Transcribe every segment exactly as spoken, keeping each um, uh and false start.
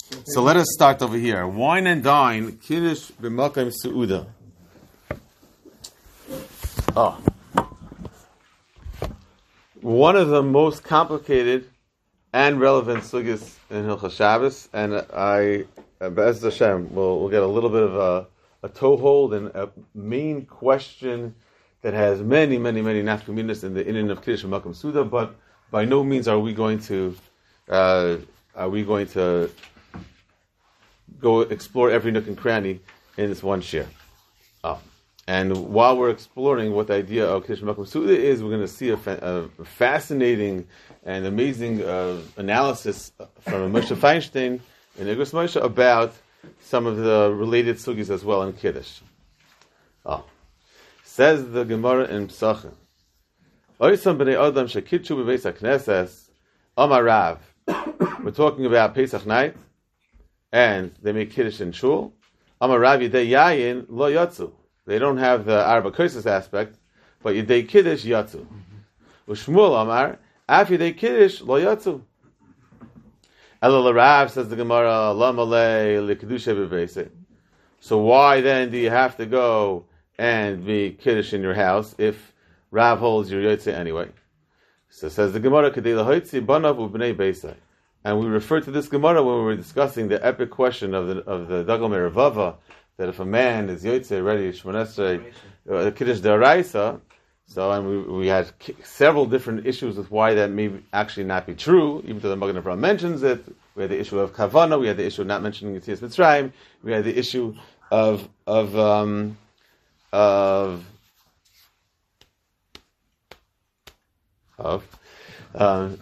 So let us start over here. Wine and dine, kiddush b'makom seuda. Oh. One of the most complicated and relevant sugis in Hilchos Shabbos, and I, Be'ez Hashem, we'll, we'll get a little bit of a, a toehold and a main question that has many, many, many nafkaminas in the inyan of kiddush b'makom seuda, but by no means are we going to uh, are we going to go explore every nook and cranny in this one share. Oh. And while we're exploring what the idea of Kiddush B'makom Seuda is, we're going to see a, fa- a fascinating and amazing uh, analysis from Moshe Feinstein in Igros Moshe about some of the related sugis as well in Kiddush. Oh. Says the Gemara in Pesachim, Oysam b'nei Adam shekidchu b'beis HaKnesses Amar Rav. We're talking about Pesach night, and they make Kiddush in Shul. Amar Rav Yidei Yayin lo yatzu. They don't have the Arba Kosos aspect, but Yidei Kiddush yatzu. Ushmuel Amar Af Yidei Kiddush lo yatzu. Ela Rav, says the Gemara, Lam alei l'kedusha b'beis. So why then do you have to go and be Kiddush in your house if Rav holds your Yotze anyway? So says the Gemara, Kedei l'hoitzi banav u'bnei beisai. And we referred to this Gemara when we were discussing the epic question of the of the Dagel Meravava, that if a man is Yotze ready Shmonesrei uh, Kiddush D'Oraisa, so and we we had k- several different issues with why that may actually not be true, even though the Magen Avraham mentions it. We had the issue of Kavana, we had the issue of not mentioning Yetzias Mitzrayim, we had the issue of of um, of of um,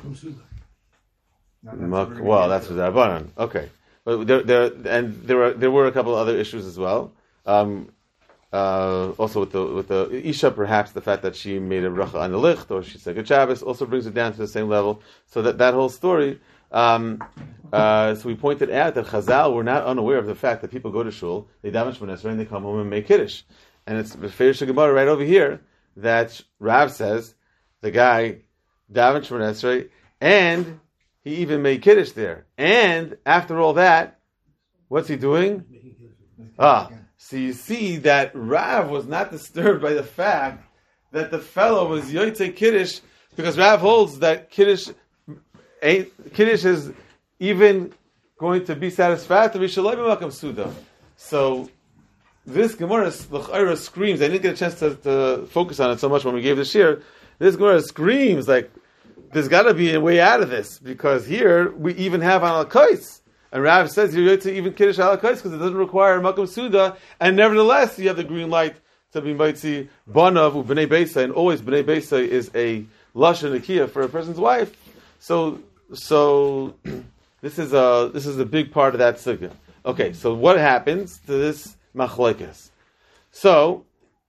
well, that's what Rabbanan. Okay, but there, there, and there were there were a couple of other issues as well. Um, uh, also with the with the Isha, perhaps the fact that she made a bracha on the licht, or she said good Shabbos, also brings it down to the same level. So that that whole story. Um, uh, so we pointed out that Chazal were not unaware of the fact that people go to shul, they daven Shmoneh Esrei, and they come home and make Kiddush. And it's the Feish Gemara right over here that Rav says the guy daven Shmoneh Esrei, and he even made Kiddush there. And after all that, what's he doing? Ah, so you see that Rav was not disturbed by the fact that the fellow was Yotze Kiddush, because Rav holds that Kiddush ain't, Kiddush is even going to be satisfactory. Shaloi b'makom seuda. So this Gemara l'chayra screams. I didn't get a chance to, to focus on it so much when we gave the shir. This Gemara screams like, there's got to be a way out of this, because here we even have an al-kais, and Rav says you're to even kiddush al-kais because it doesn't require makom seuda, and nevertheless you have the green light to be mitzi banav u bnei beisai, and always bnei beisai is a lashon nikia for a person's wife. So, so this is a this is a big part of that sugya. Okay, so what happens to this machlokes? So,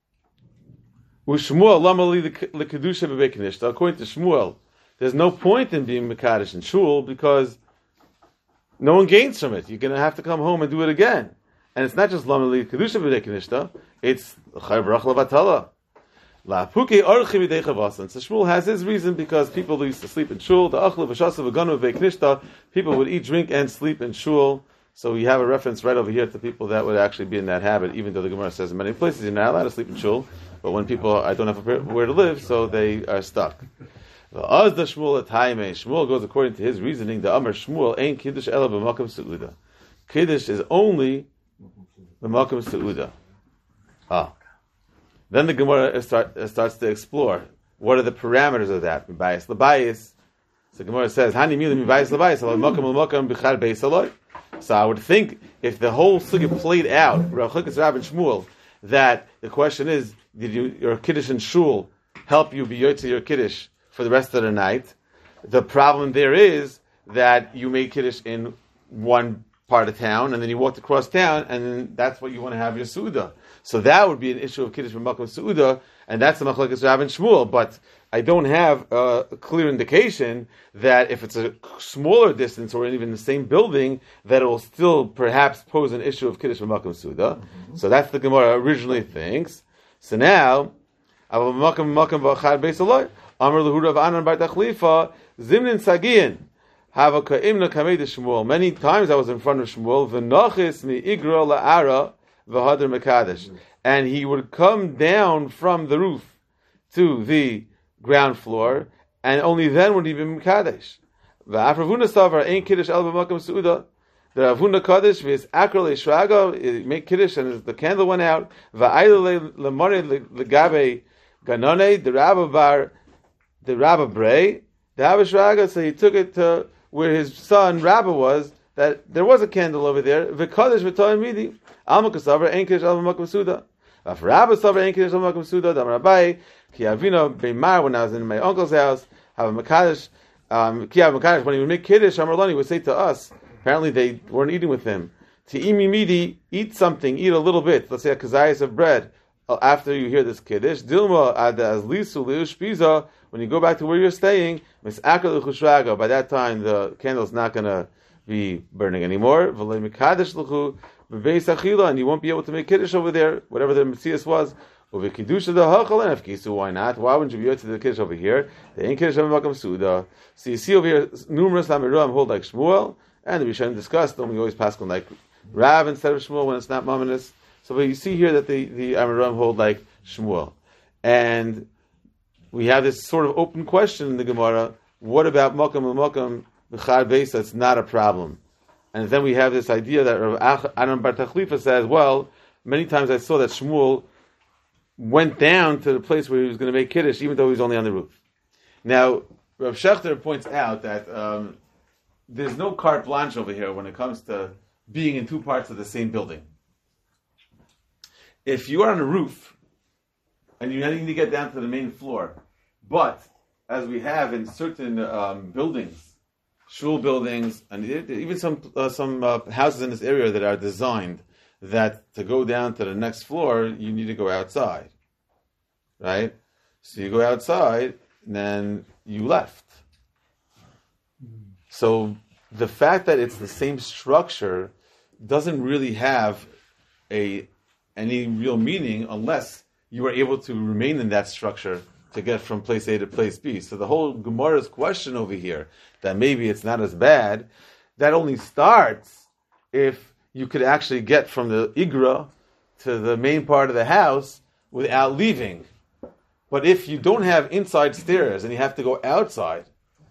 u'shmuel lamali l'kedusha b'beit knishta. According to Shmuel, there's no point in being Mekadosh in shul because no one gains from it. You're going to have to come home and do it again. And it's not just Lamali Kedusha B'dei Knishta, it's Chai Barach Lavatala. La Puke Archi B'dei Chavasan. So Shmuel has his reason because people used to sleep in shul. The Achla V'shasa V'ganu B'dei Knishta, people would eat, drink, and sleep in shul. So we have a reference right over here to people that would actually be in that habit, even though the Gemara says in many places you're not allowed to sleep in shul. But when people I don't have where to live, so they are stuck. As the Shmuel at Haime, Shmuel goes according to his reasoning. The Amar Shmuel ain't Kiddush ela b'makom seuda. Kiddush is only b'makom seuda. Ah, then the Gemara start, starts to explore what are the parameters of that. Mibayis l'bayis. So the Gemara says Hani milim mibayis l'bayis ala b'makom l'makom b'chad beis aloi. So I would think if the whole sugya played out, Rav Chukes, Rav and Shmuel, that the question is, did you, your Kiddush in shul help you be yotze your Kiddush for the rest of the night? The problem there is that you made Kiddush in one part of town, and then you walked across town, and then that's what you want to have your Su'udah. So that would be an issue of Kiddush b'makom Su'udah, and that's the Machlokes Rav and Shmuel. But I don't have a clear indication that if it's a smaller distance or even the same building, that it will still perhaps pose an issue of Kiddush b'makom Su'udah. Mm-hmm. So that's the Gemara originally thinks. So now, Amar Lehu Rav Anan bar Tachlifa, Zimnin Sagiyin. Hava ka'imna kamei de Shmuel. Many times I was in front of Shmuel. V'nochis mi igra la'ara v'hader mekadesh. And he would come down from the roof to the ground floor, and only then would he be mekadesh. V'afravuna savar ein kiddush el b'makam su'uda. The Ravuna Kaddish v'is akra le'shraga, make kiddush and the candle went out. V'ayla le'mare le'gabe ganone, the rabba bar, the rabba bray, the rabba shraga, so he took it to where his son Rabba was, that there was a candle over there. V'kadish v'toim midi, alma kasavar ein kiddush el b'makam su'uda. V'af rabba savar ein kiddush el b'makam su'uda, dam rabbai, ki avino beimar, when I was in my uncle's house, have a mekadesh, um, ki have a mekadesh, when he would make kiddush, Amarlani would say to us, apparently they weren't eating with him, to imi midi, eat something, eat a little bit, let's say a kazayas of bread, after you hear this kiddush. Dilma ad as lisu liushpiza, when you go back to where you're staying, misakal l'chushraga, by that time the candle's not going to be burning anymore, v'lei mekadesh l'chu, v'beis achila, and you won't be able to make kiddush over there, whatever the Messias was. Uvikidusha the hachal and afkisu. Why not? Why wouldn't you be able to do the kiddush over here? The ain't kiddush of makam suda. So you see over here numerous lamiruam hold like Shmuel, and we shouldn't discuss them. We always pass on like Rav instead of Shmuel when it's not mamonis. So but you see here that the the Amiram hold like Shmuel, and we have this sort of open question in the Gemara: what about makam l'makam b'chad beis? That's not a problem. And then we have this idea that Rav Adam Bar Tachlifa says, well, many times I saw that Shmuel went down to the place where he was going to make kiddush, even though he was only on the roof. Now, Rav Shechter points out that um, there's no carte blanche over here when it comes to being in two parts of the same building. If you are on a roof and you need to get down to the main floor, but as we have in certain um, buildings, shul buildings, and even some uh, some uh, houses in this area that are designed that to go down to the next floor, you need to go outside, right? So you go outside, and then you left. So the fact that it's the same structure doesn't really have a any real meaning unless you are able to remain in that structure to get from place A to place B. So the whole Gemara's question over here, that maybe it's not as bad, that only starts if you could actually get from the Igra to the main part of the house without leaving. But if you don't have inside stairs and you have to go outside,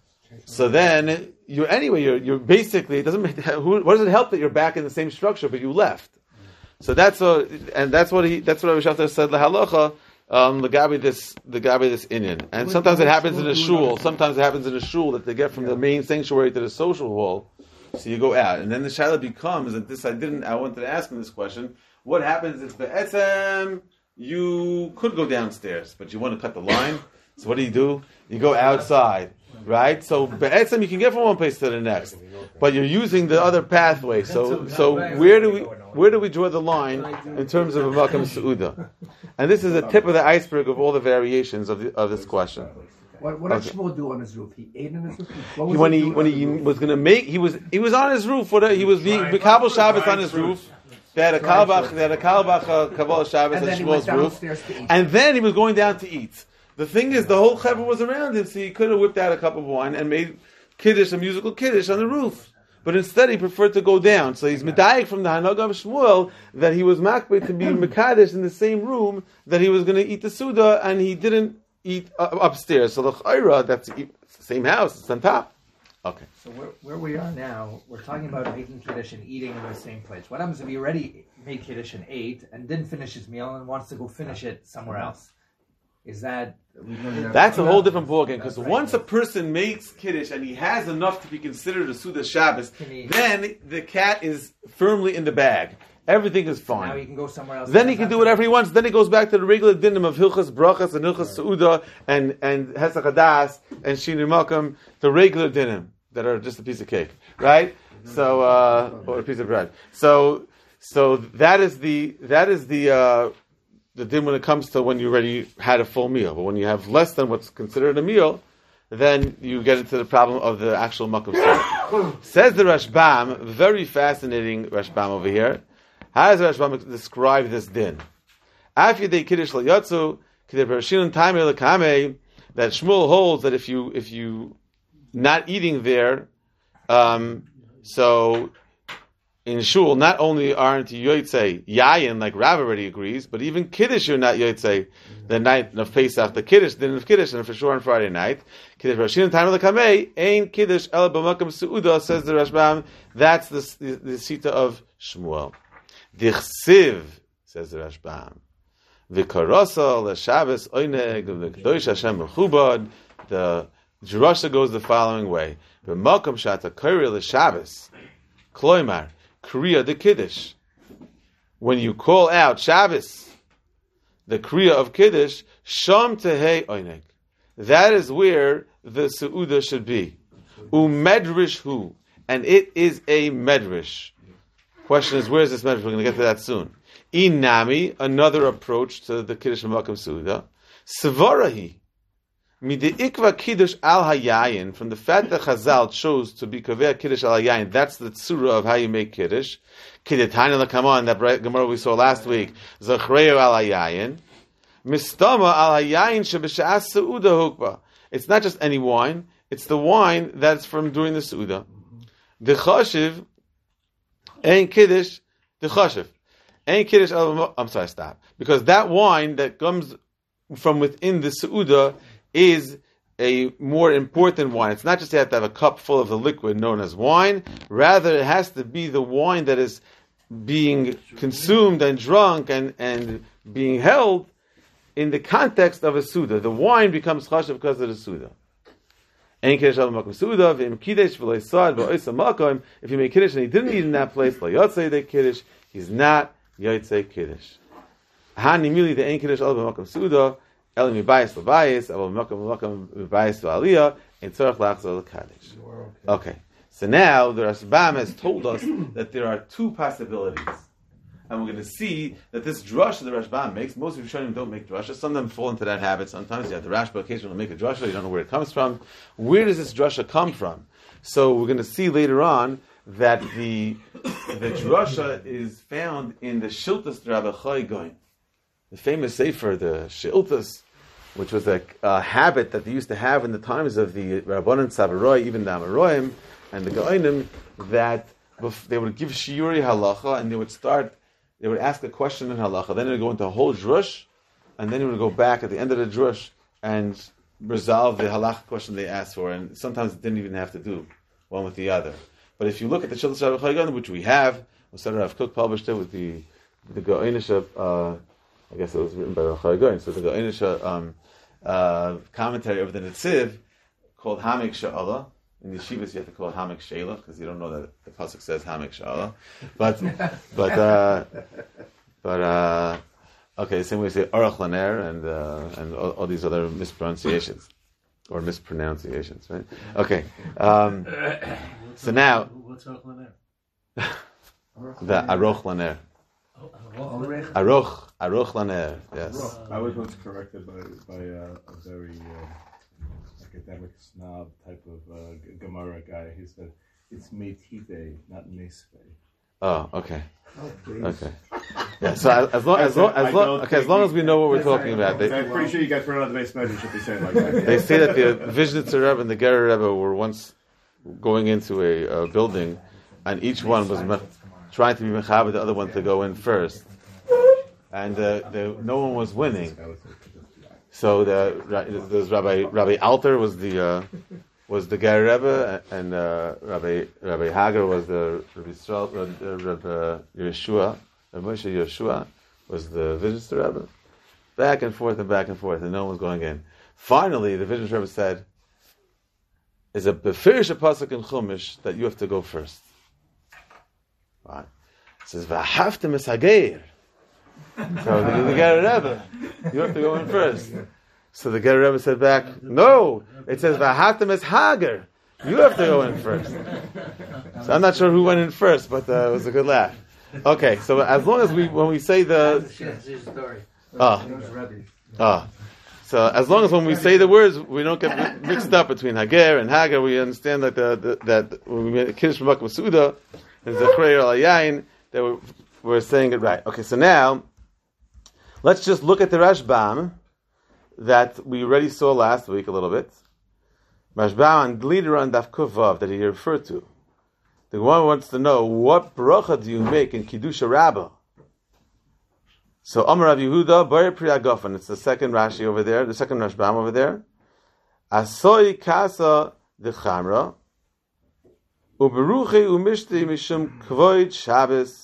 so then you anyway you're you're basically it doesn't make who, what does it help that you're back in the same structure but you left? So that's a and that's what he that's what Rav Shafter said lahalacha um legabi this legabi this inyan. And sometimes it happens in a shul. Sometimes it happens in a shul that they get from the main sanctuary to the social hall. So you go out, and then the shaila becomes, and this I didn't, I wanted to ask him this question, what happens if be'etzem, you could go downstairs, but you want to cut the line, so what do you do? You go outside, right? So be'etzem, you can get from one place to the next, but you're using the other pathway, so so where do we where do we draw the line in terms of a makam su'uda? And this is a tip of the iceberg of all the variations of the, of this question. What, what did okay. Shmuel do on his roof? He ate on his roof. What was when he, he when he was going to make, he was he was on his roof. What he was being Kabbalah Shabbos on his roof. They had a kalbach, they had a kalbach Kabbalah Shabbos on Shmuel's roof, and then he was going down to eat. The thing is, the whole chevra was around him, so he could have whipped out a cup of wine and made kiddush, a musical kiddush on the roof. But instead, he preferred to go down. So he's medayik from the Hanaga of Shmuel that he was makbid to be mekadesh in the same room that he was going to eat the suda, and he didn't eat uh, upstairs. So the chayra, that's the same house, it's on top. Okay. So where, where we are now, we're talking about making kiddush and eating in the same place. What happens if he already made kiddush and ate and didn't finish his meal and wants to go finish it somewhere else? Is that... That's a whole different ballgame, because once a person makes kiddush and he has enough to be considered a Suda Shabbos, then the cat is firmly in the bag. Everything is fine. So now he can go somewhere else. Then he can do whatever he wants. Then he goes back to the regular dinim of Hilchas Brachas and Hilchas Seuda and and Hesach Hadas and Shinui Malkam, the regular dinim that are just a piece of cake, right? So uh, or a piece of bread. So so that is the that is the uh, the din when it comes to when you already had a full meal. But when you have less than what's considered a meal, then you get into the problem of the actual Makam Seuda. Says the Rashbam, very fascinating Rashbam over here. How does Rashbam describe this din? After they kiddush layatzu, that Shmuel holds that if you if you not eating there, Um, so in shul, not only aren't you yotzei yayin like Rav already agrees, but even kiddush you're not yotzei the night of Pesach. The kiddush, the din of kiddush, and for sure on Friday night. Kiddush Roshin time of the Kamei ain kiddush el b'makam suuda, says the Rashbam. That's the the, the sita of Shmuel. Dichsiv, says the Rashbam. V'karasa l'Shabbos oineg v'kedosh Hashem mechubad. The drasha goes the following way: B'makam shata kari l'Shabbos, kloimar kriya de kiddush. When you call out Shabbos, the kriya of kiddush, sham tehei oineg. That is where the seuda should be. Umedrish hu, and it is a medrash. Question is, where is this medrash? We're going to get to that soon. Inami, another approach to the Kiddush Makam Suda. Svarahi, mideikva Kiddush al hayayin, from the fact that Chazal chose to be kaveh Kiddush al hayayin, that's the tzura of how you make Kiddush. Kiddetani l'kaman, that Gemara we saw last week, Zachreo al hayayin. Mistama al hayayin shebesha'as Suda hukba. It's not just any wine, it's the wine that's from during the Suda. The chashiv, ein Kiddush, the chashiv. Ain't kiddush. I'm sorry, stop. Because that wine that comes from within the seuda is a more important wine. It's not just you have to have a cup full of the liquid known as wine. Rather, it has to be the wine that is being consumed and drunk and, and being held in the context of a suda. The wine becomes chashav because of the suda. Ain't kiddush al makom suda v'im kiddush v'lo yisad v'oisa makom. If you make kiddush and he didn't eat in that place, lo yotzei de kiddush, he's not Yotzei Kiddush. Hani mili the ein Kiddush al b'makam suda, el mibayis l'bayis, el b'makam mibayis l'aliyah, and tzorach lachzor l'kaddish. Okay, so now the Rashbam has told us that there are two possibilities. And we're going to see that this drasha the Rashbam makes, most of you don't make drasha. Some of them fall into that habit. Sometimes you have the Rashba occasionally make a drasha, you don't know where it comes from. Where does this drasha come from? So we're going to see later on that the the drasha is found in the Shiltas Rabbi Chai Goin, the famous sefer, the Shiltas, which was a, a habit that they used to have in the times of the Rabbanan Savaroi, even the Amaroim and the Goinim, that they would give shiuri halacha and they would start, they would ask a question in halacha, then they would go into a whole drush, and then they would go back at the end of the drush and resolve the halacha question they asked for, and sometimes it didn't even have to do one with the other. But if you look at the Shiltas Rabbi Chai Goin, which we have, Rav Kook published it with the the Goinisha, uh, I guess it was written by Rav Chai Goin, so the Goinisha um, uh, commentary over the Netziv, called Hamek Sha'ala. In Yeshivas you have to call it Hamek Sheila, because you don't know that the pasuk says Hamek Sha'ala. But, but, uh, but, uh, okay, the same way you say Aruch Laner and, uh, and all, all these other mispronunciations. Or mispronunciations, right? Okay. Um, so now, what's Aruch Laner? The Aruch Laner. Aruch, Aruch Laner. Yes. I was once corrected by by uh, a very uh, academic snob type of uh, Gemara guy. He said it's Meitive, not Nesve. Oh, okay. Oh, okay. Yeah. So as, as long as long as long okay, as long as we know what we're talking about, they, I'm pretty sure you guys put it on the base measure should be saying like that. They say that the Vizhnitzer Rebbe and the Gerer Rebbe were once going into a, a building, and each one was me- trying to be mechaber the other one to go in first, and uh, the, no one was winning. So the there's Rabbi Rabbi Alter was the uh, was the Gerer Rebbe, and uh, Rabbi Rabbi Hager was the Rabbi Yisrael, uh, Rabbi Yeshua, Rabbi Moshe Yeshua was the Vizhnitzer Rebbe. Back and forth and back and forth, and no one was going in. Finally, the Vizhnitzer Rebbe said, "Is a befirish pasuk in Chumash that you have to go first." Right? It says, "V'haftem es hageir." So the, the Gerer Rebbe, you have to go in first. So the Gerer Rebbe said back, "No, it says v'haftem es hager. You have to go in first." So I'm not sure who went in first, but uh, it was a good laugh. Okay, so as long as we, when we say the, ah, ah, so as long as when we say the words, we don't get mixed up between Hager and Hagar, we understand that the, the that when we make Kiddush B'Makam Suda, and Zachrei al Yayin, that we're, we're saying it right. Okay, so now let's just look at the Rashbam that we already saw last week a little bit. Rashbam and Glider on Daf Kuvav that he referred to. The one wants to know, what bracha do you make in Kiddusha Rabbah? So Amar Rav Yehuda, Bar Pri Agafen. It's the second Rashi over there, the second Rashbam over there. Asoi Kasa the Chamra. Uberuche Umishti Mishum Kvoid Shabbos.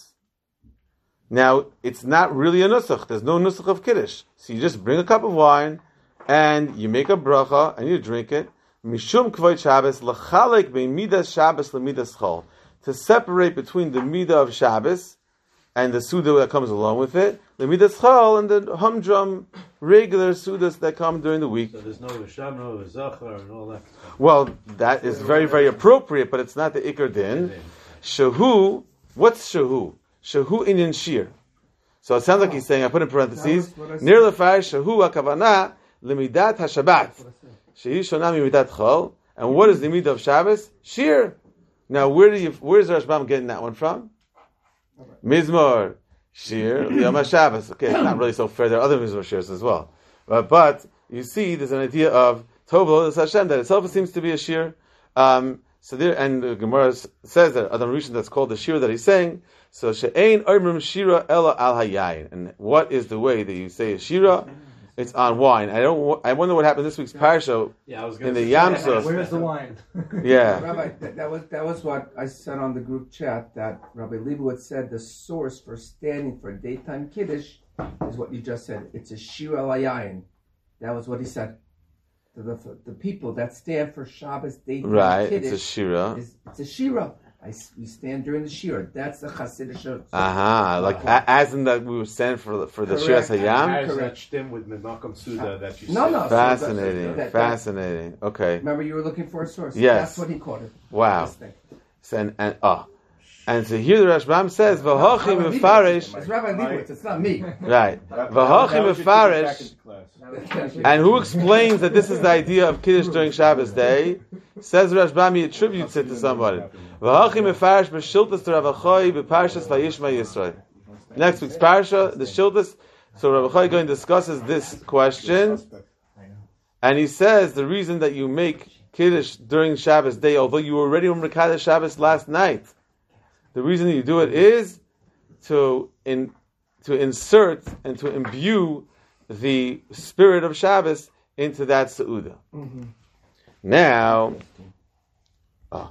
Now, it's not really a nusach. There's no nusach of Kiddush. So you just bring a cup of wine, and you make a bracha, and you drink it. Mishum Kvoid Shabbos, L'chalek Be'midas Shabbos L'midas Chol. To separate between the midah of Shabbos and the suda that comes along with it, the midas chal and the humdrum regular sudas that come during the week. So there's no Risham, no Zachar, and all that. Well, that is very, very appropriate, but it's not the ikar din. Shahu, what's shahu? Shahu inyan shir. So it sounds like he's saying, I put in parentheses, near lefar shahu akavana limidat hashabat. Shehi shona mimidat chal. And what is the midah of Shabbos? Shir. Now, where do you? Where's Rashbam getting that one from? Mizmor Shir Yom HaShabbos. Okay, it's not really so fair. There are other Mizmor Shirs as well, but, but you see, there's an idea of Tov Lo Hashem that itself seems to be a Shir. Um, so there, and the Gemara says that Adam Rishon that's called the Shir that he's saying. So She'ein Oimrim Shira Ela Al Hayayin. And what is the way that you say a Shira? It's on wine. I don't. I wonder what happened this week's parsha yeah, I was in the say, Yamsuf. Where's the wine? Yeah, Rabbi, that, that was that was what I said on the group chat. That Rabbi Leibowitz said the source for standing for daytime kiddush is what you just said. It's a shira layayin. That was what he said. The, the, the people that stand for Shabbos daytime right. kiddush It's a shira. Is, it's a shira. I, we stand during the shira. That's the Hasidic. Aha, uh-huh. like a, as in that we were standing for the, for the Shiras Correct. Hayam. How does that stem with Memakam Suda that you No, said? no. Fascinating, So that- that- fascinating. Okay, Remember, you were looking for a source. Yes. That's what he quoted. wow. This thing. So, and and oh, and so here the Rashbam says v'hochi Rabbi mefarish. It's Rabbi Leibowitz. It's not me. Right, That- v'hochi that was just to get back mefarish. into class. And who explains that this is the idea of Kiddush during Shabbos day? Says Rashbam, he attributes it to somebody. V'hochi mefarish b'shiltas to Rav Achoy b'parshas Vayishma Yisrael. Next week's parsha, the shiltas. So Rav Achoy going discusses this question, and he says the reason that you make Kiddush during Shabbos day, although you were already on Mekadesh Shabbos last night, the reason you do it is to in to insert and to imbue the spirit of Shabbos into that Seudah. Mm-hmm. Now, oh,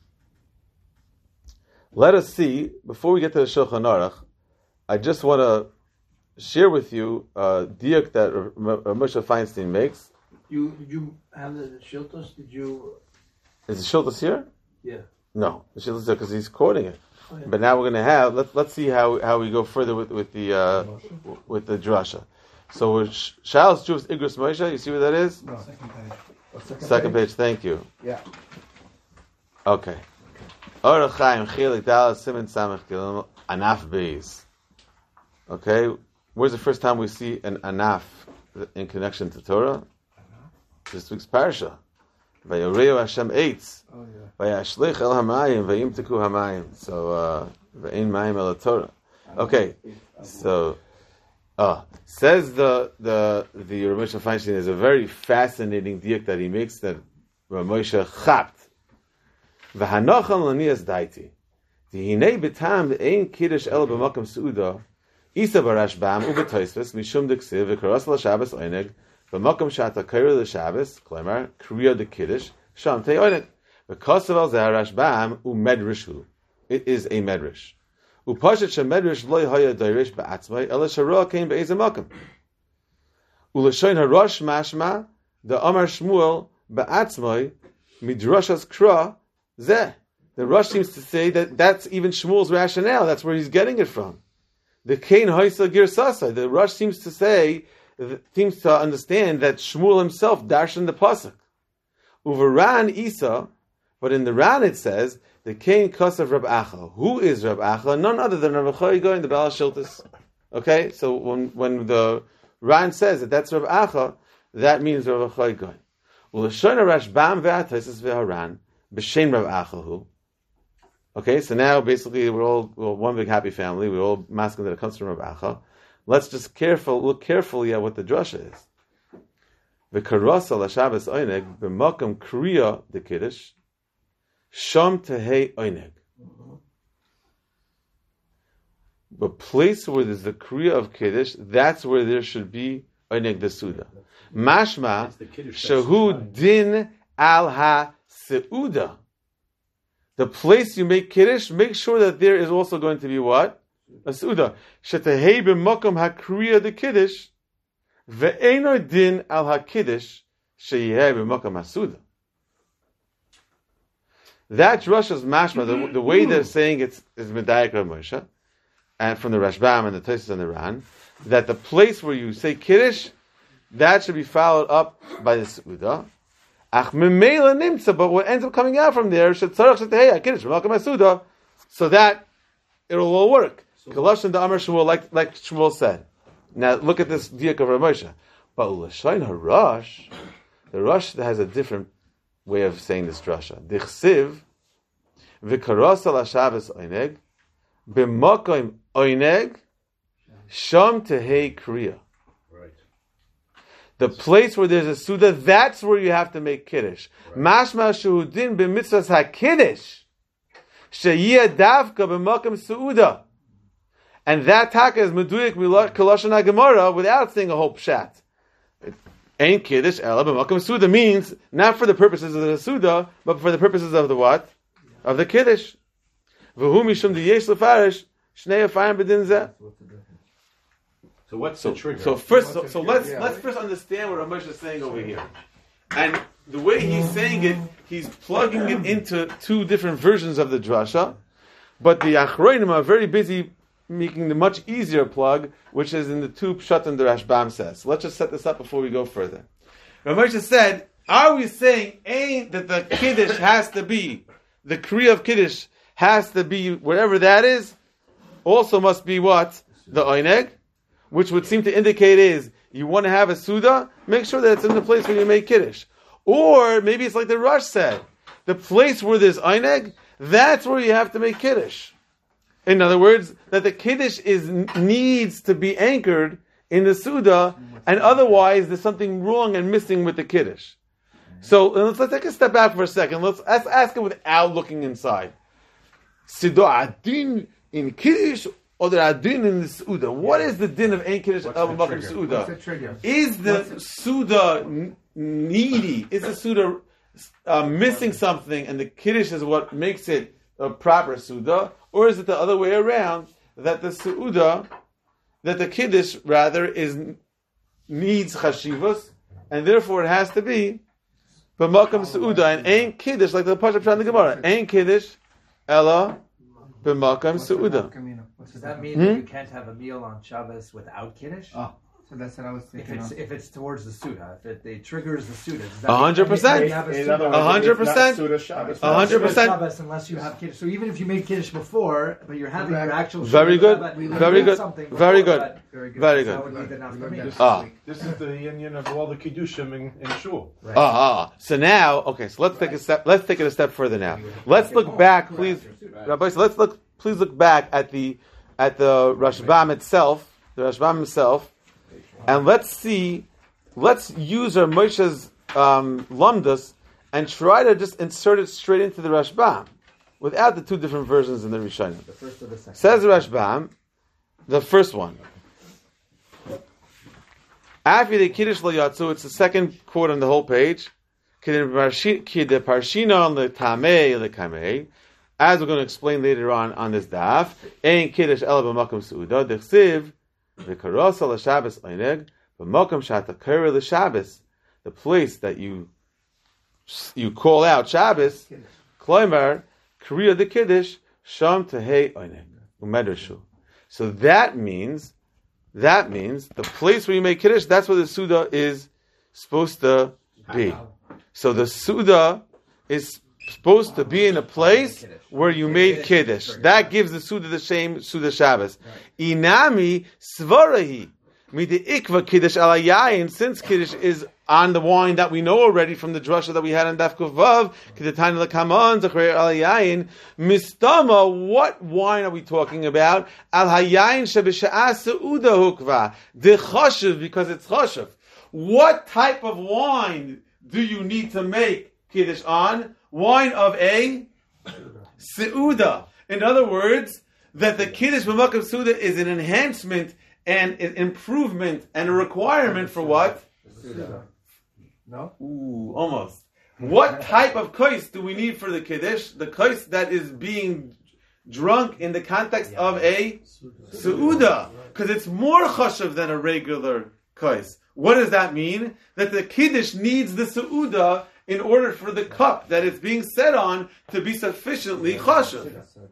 let us see, before we get to the Shulchan Aruch, I just want to share with you a diuk that Moshe Feinstein makes. You did you have the shiltos? Did you? Is the Shiltas here? Yeah. No, the Shiltas here because he's quoting it. Oh, yeah. But now we're going to have, let's let's see how, how we go further with, with the uh, with the drasha. So we're Shalos Juvis Igros Moshe, you see what that is? No. Second page. Oh, second, Second page. page, thank you. Yeah. Okay. Orach Chaim Chilik Dalas Siman Samach Gilum Anaf Beis. Okay, where's the first time we see an Anaf in connection to Torah? This week's parsha. Vayoreu Hashem Eitz. Oh yeah. Vayashlich El Hamayim Vayimteku Hamayim. So uh, Vayin Mayim El Torah. Okay, so uh, says the the the Rav Moshe Feinstein, there's a very fascinating diuk that he makes that Rav Moshe chapt. V'hanochan l'nias daiti. V'hinei b'tam ein kiddush el b'makam seuda. Isa barashbam u'b'toisves mishum d'ksiv v'karos l'shabbos oineg b'makam shata kaira l'shabbos klemar kriya de kiddush sham te oineg v'kosav al zeh rashbam u'medrishu. It is a medrash. Upashet shemedrish loy haya dairish ba'atzmai ela shara came be'ezem makam. U'lashoin harosh mashma the Amar Shmuel ba'atzmai midrashas kra zeh. The Rosh seems to say that that's even Shmuel's rationale. That's where he's getting it from. The Kain Hoysa Girsasa. The Rosh seems to say, seems to understand that Shmuel himself darshan the pasuk. Uvaran Isa, but in the Ran it says the Kain Kosav Rab Acha. Who is Rab Acha? None other than Rav Achoy going the Baal Shiltis. Okay, so when when the Ran says that that's Rab Acha, that means Rav Achoy going. Ulashon Rashbam ve'ataisis ve'haran b'shem Rav Achahu. Okay, so now basically we're all we're one big happy family. We're all masking that it comes from Rav Acha. Let's just careful look carefully at what the drasha is. V'karasa l'Shabbos oineg b'makam kriya de kiddush sham tehei oineg. The place where there's the Kriya of Kiddush, that's where there should be Oneg the Suda. Mashma, Shahu Din Al Ha Seuda. The place you make Kiddush, make sure that there is also going to be what? A Suda. Shetahei b'makom ha-Kriya the Kiddush, ve'eno din al ha-Kiddush, sheyehei b'makom ha-Suda. That's Rosh's mashma, the, the way they're saying it's is Medayik Rav Moshe, and from the Rashbam and the Tosfos and the Ran, that the place where you say Kiddush, that should be followed up by the Suda. Ach memela nimtza, but what ends up coming out from there, shetzarach shetehei Kiddush b'makom ha-Suda, so that it'll all work. Kalash and the Amar Shmuel, like like Shmuel said. Now look at this diak of Rav Moshe. But L'shain HaRosh, the Rosh has a different way of saying this drasha. Dichsiv v'karos al Shabbos oineg b'makom oineg sham tehei kriya. Right. The place where there's a suda, that's where you have to make kiddush. Mashma shehudin b'mitzvahs ha-kiddush sheyiyah davka b'makom suuda. And that taka is meduyik kalashon ha-Gemara without saying a whole pshat. Ein kiddush ela b'makom suda means not for the purposes of the suda, but for the purposes of the what? Of the kiddush. V'hu mishum diyesh lefarish shnei afayim b'din zeh. So what's So, the trigger? so first, so, so let's Yeah. let's first understand what Ramesh is saying over here, and the way he's saying it, he's plugging it into two different versions of the drasha, but the Achronim are very busy making the much easier plug, which is in the two pshatim the Rashbam says. So let's just set this up before we go further. Ramesh said, "Are we saying ain't that the kiddush has to be the kriya of kiddush has to be wherever that is? Also must be what the oineg." Which would seem to indicate is, you want to have a Suda, make sure that it's in the place where you make Kiddush. Or, maybe it's like the Rosh said, the place where there's Eineg, that's where you have to make Kiddush. In other words, that the Kiddush is needs to be anchored in the Suda, and otherwise there's something wrong and missing with the Kiddush. So, let's, let's take a step back for a second. Let's ask, ask it without looking inside. Sido adin in Kiddush, or the adin in the Suda. What is the din of Ein Kiddush El B'makom Suda? What's the trigger? Is the Suda n- needy? Is the Suda uh, missing something, and the Kiddush is what makes it a proper Suda? Or is it the other way around, that the Suda, that the Kiddush rather is needs Chashivas, and therefore it has to be B'makom Suda, and Ein Kiddush, like the Pashup in the Gemara, Ein Kiddush Ella B'makom Suda. Does that mean Hmm? that you can't have a meal on Shabbos without Kiddush? Oh, so that's what I was If thinking. it's of. if it's towards the Suda, if it, it triggers the Suda, does that A hundred mean that you percent. have a In Suda? other words, A hundred it's not percent. Suda Shabbos. A hundred Suda percent. Shabbos unless you have Kiddush. So even if you made Kiddush before, but you're having your actual Very Suda, good. but We you Very did good. something Very before good. that, Very good. Very that good. would be the We learned nafkamina. this Ah. week. This is the union of all the kiddushim in, in shul. Right. Ah, ah. So now, okay. So let's take a step. Let's take it a step further now. Let's look back, please, Rabbi. So let's look. Please look back at the at the Rashbam itself, the Rashbam himself, and let's see. Let's use our Moshe's um, lumdus and try to just insert it straight into the Rashbam, without the two different versions in the Rishonim. The first or the second? Says the Rashbam, the first one. After the Kiddush lo yatsu, it's the second quote on the whole page. Kide parshina on the tamei le kamei. As we're going to explain later on on this daf, ein Kiddush ela b'makom suuda dechsiv v'karos al Shabbos eineg b'makom shatakara le Shabbos, the place that you you call out Shabbos. Kloimer kriya the Kiddush sham tehei eineg umedrashu. So that means. That means the place where you make Kiddush, that's where the Suda is supposed to be. So the Suda is supposed to be in a place where you made Kiddush. That gives the Suda the same Suda Shabbos. Inami svarahi. Midi ikva Kiddush ala yayin, since Kiddush is on the wine that we know already from the drasha that we had in Daf Kuvav, Kedatani l'kaman zachrei al yayin. Mistama, what wine are we talking about? Al hayayin shebisha'ah seuda hukva. De chashuv, because it's chashuv. What type of wine do you need to make Kiddush on? Wine of a seuda. In other words, that the Kiddush B'Makom Suda is an enhancement and an improvement and a requirement for what? No? Ooh, almost. What type of kos do we need for the Kiddush? The kos that is being drunk in the context of a Su'uda. Because it's more chashav than a regular kos. What does that mean? That the Kiddush needs the Su'uda in order for the cup that it's being set on to be sufficiently chashav.